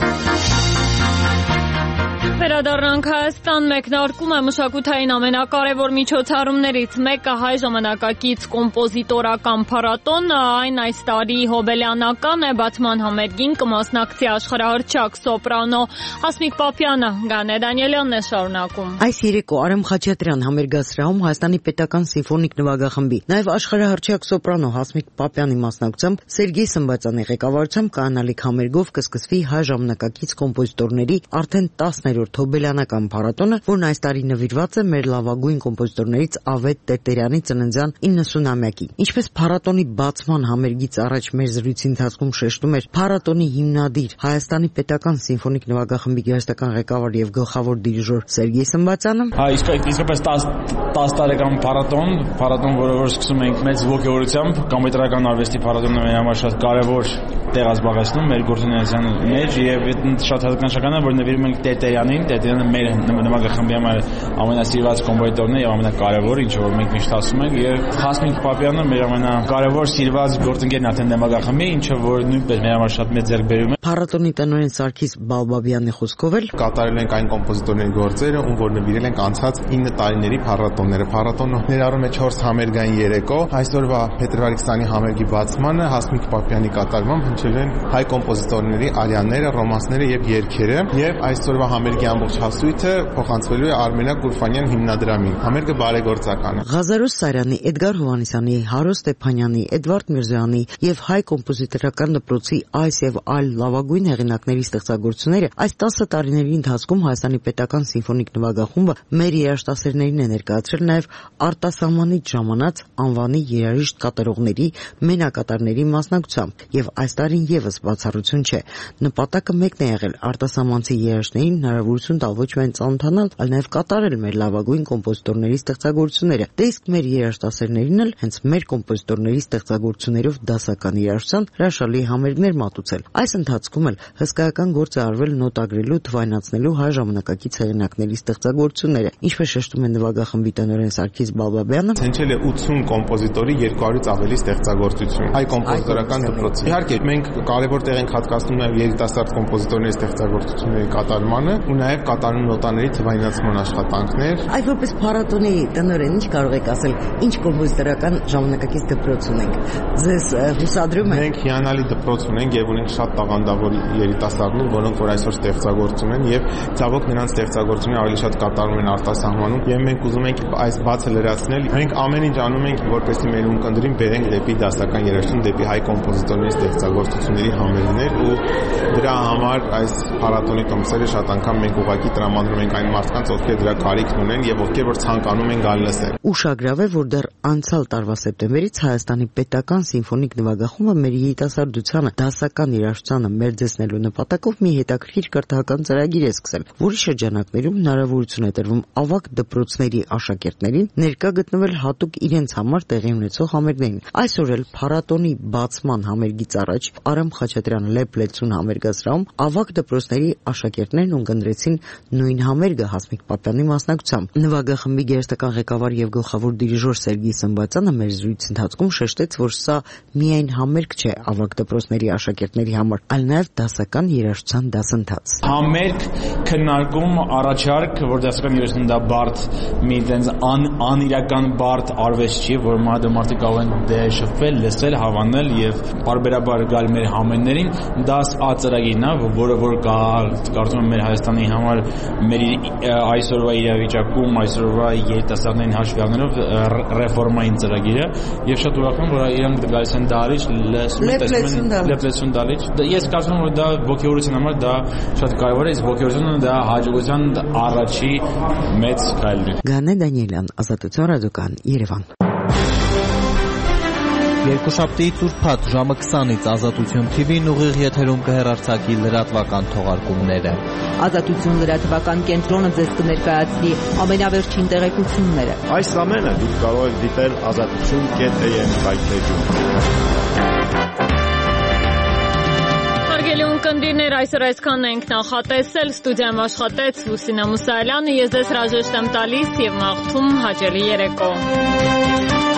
Վերադառնանք Հայաստան, մեկնարկում է մշակութային ամենակարևոր միջոցառումներից մեկը հայ ժամանակակից կոմպոզիտորական փառատոն, այն այս տարի հոբելյանական է, բացման համերգին կմասնակցի աշխարհահռչակ սոպրանո Հասմիկ Պապյանը, Գանե Դանիելյանն է շարունակում։ Այս երեկո Արամ Խաչատրյան համերգասրահում Հայաստանի պետական սիմֆոնիկ նվագախմբի, նաև աշխարհահռչակ սոպրանո Հասմիկ Պապյանի մասնակցությամբ Սերգեյ Սմբացյանի ղեկավարությամբ կայանալիք համերգով կսկսվի հայ ժամանակակից կոմպոզիտորների արդեն 10-րդ հոբելյանական փառատոնը, որն այս տարի նվիրված է մեր լավագույն կոմպոզիտորներից Ավետ Տերտերյանի ծննդյան 90-ամյակին։ Ինչպես փառատոնի բացման համերգից առաջ մեր զրույցի ընթացքում շեշտում էր փառատոնի հիմնադիր Հայաստանի պետական սիմֆոնիկ նվագախմբի գեղարվեստական ղեկավար եւ գլխավոր դիրիժոր Սերգեյ Սմբացյանը, իսկապես 10 տարեկան փառատոն, որը որ սկսում ենք մեծ ոգևորությամբ, կոմպյուտերական արվեստի փառատոնը մեր համար շատ կարևոր տեղ զբաղեցնում մեր գործունեության մեջ եւ շատ հատկանշական է, որ նվիրում ենք Տերտերյանին։ Տերտերյանը մեր նվագախմբի համար ամենասիրված կոմպոզիտորն է եւ ամենակարևորը, ինչ որ մենք միշտ ասում ենք, եւ Հասմիկ Պապյանը մեր ամենակարևոր սիրված գործընկերն է նվագախմբի, ինչը որ նույնպես մեր համար շատ մեծ ձեռքբերում է։ Փառատոնի տնօրեն Սարգիս Բալբաբյանի խոսքով էլ կատարել ենք այն կոմպոզիտորների գործերը, ում որ նվիրել ենք անցած 9 տարիների փառատոնները։ Փառատոնը ներառում է 4 համերգային երեկո։ Այսօրվա փետրվարի 20-ի համերգի բացմանը Հասմիկ Պապյանի կատարմամբ հնչել են հայ կոմպոզիտորների արիաները, ռոմանսները եւ երգերը, եւ այսօրվա համերգի ամբողջ հասույթը փոխանցվելու է Արմենակ Գուրֆանյան հիմնադրամին։ Համերգը բարեգործական է։ Ղազարոս Սարյանի, Էդգար Հովհաննիսյանի, Հարո Ստեփանյանի, Էդվարդ Միրզոյանի եւ հայ կոմպոզիտորական դպրոցի այս եւ այլ լավագույն հեղինակների ստեղծագործությունները այս 10 տարիների ընթացքում Հայաստանի պետական սիմֆոնիկ նվագախումբը մեր երաժշտասերներին է ներկայացրել նաեւ արտասահմանից ժամանած անվանի երաժիշտ կատարողների, մենակատարների մասնակցությամբ եւ այս տարին եւս բացառություն չէ։ Նպատակը մեկն է եղել արտասահմանցի երաժիշտներին հնարավորություն տալ ոչ միայն ծանոթանալ, այլ նաեւ կատարել մեր լավագույն կոմպոզիտորների ստեղծագործությունները։ Դե իսկ մեր երաժշտասերներին էլ հենց մեր կոմպոզիտորների ստեղծագործություններով դասական երաժշտության հրաշալի համերգներ մատուցել։ Այս ընթացքում ընթացքում էլ հսկայական գործ է արվել նոտագրելու, թվայնացնելու հայ ժամանակակից հեղինակների ստեղծագործությունները, ինչպես շեշտում է նվագախմբի տնօրեն Սարգիս Բալբաբյանը։ Հնչել է 80 կոմպոզիտորի 200-ից ավելի ստեղծագործություն հայ կոմպոզիտորական դպրոցի։ Իհարկե, մենք կարևոր տեղ ենք հատկացնում նաև երիտասարդ կոմպոզիտորների ստեղծագործությունների կատարմանը ու նաև կատարում նոտաների թվայնացման աշխատանքներ։ Այդ որպես փառատոնի տնօրեն ինչ կարող եք ասել, ինչ կոմպոզիտորական ժամանակակից դպրոց ունենք։ Ձեզ հուսադրում է։ Մենք հիանալի դպրոց ունենք եւ ունենք շատ տաղանդավոր երիտասարդներ, որոնք որ այսօր ստեղծագործում են եւ ցավոք նրանց ստեղծագործությունները ավելի շատ կատարում են արտասահմանում եւ մենք ուզում ենք այս բացը լրացնել։ Մենք ամեն ինչ անում ենք, որպեսզի մեր ունկնդրին բերենք դեպի դասական երաժշտություն, դեպի հայ կոմպոզիտորների ստեղծագործությունների համերգներ ու դրա համար այս փառատոնի տոմսերը շատ անգամ մենք ուղղակի տրամադրում ենք այն մարդկանց, ովքեր դրա կարիքն ունեն եւ ովքեր որ ցանկանում են գալ լսել։ Ուշագրավ է, որ դեռ անցյալ տարվա սեպտեմբերից Հայաստանի պետական սիմֆոնիկ նվագախումբը մեր երիտասարդությանը դասական երաժշտությանը մերձեցնելու նպատակով մի հետաքրքիր կրթական ծրագիր է սկսել, որի շրջանակներում հնարավորություն է տրվում ավագ դպրոցների աշակերտներին ներկա գտնվել հատուկ իրենց համար տեղի ունեցող համերգներին։ Այսօր էլ փառատոնի բացման համերգից առաջ Արամ Խաչատրյան Լեփլեցուն համերգասրահում ավագ դպրոցների աշակերտներն ունկնդրեցին նույն համերգը Հասմիկ Պապյանի մասնակցությամբ։ Նվագախմբի գերստական ղեկավար եւ գլխավոր դիրիժոր Սերգեյ Սմբատյանը մեր զրույցի ընթացքում շեշտեց, որ սա միայն համերգ չէ ավագ դպրոցների աշակերտների համար, այլ նաեւ դասական երաժշտության դասընթաց։ Համերգ, քննարկում, առաջարկ, որ դասական երաժշտություն դա բարդ մի տենց անիրական բարդ արվեստ չի, որ մարդիկ կարող են շփվել, լսել, հավանել եւ բարբերաբար գալ մեր համերգներին, դա ծրագիրն է, որը որ կարծում եմ մեր Հայաստանի համար մեր այսօրվա իրավիճակում, այսօրվա երիտասարդներին հաշվի առնելով ռեֆորմային ծրագիր է եւ շատ ուրախ եմ, որ իրանք գալիս են դալիճ, լեփլեցուն դալիճ։ Ես կարծում եմ, որ դա ոգևորության համար դա շատ կարեւոր է, իսկ ոգևորությունը դա հաջողության առաջի մեծ քայլն է։ Գանե Դանիելյան, Ազատություն ռադիոկայան, Երևան։ Երկուշաբթիից ուրբաթ ժամը 20-ից Ազատություն TV-ն ուղիղ եթերում կհեռարձակի լրատվական թողարկումները։ Ազատություն լրատվական կենտրոնը ձեզ կներկայացնի ամենավերջին տեղեկությունները։ Այս ամենը դուք կարող եք դիտել azatutun.am վայրէջում։ Հարգելի ունկնդիրներ, այսօր այսքանն ենք նախատեսել, ստուդիայում աշխատեց Լուսինա Մուսայելյանը, ես ձեզ հրաժեշտ եմ տալիս եւ մաղթում հաճելի երեկո։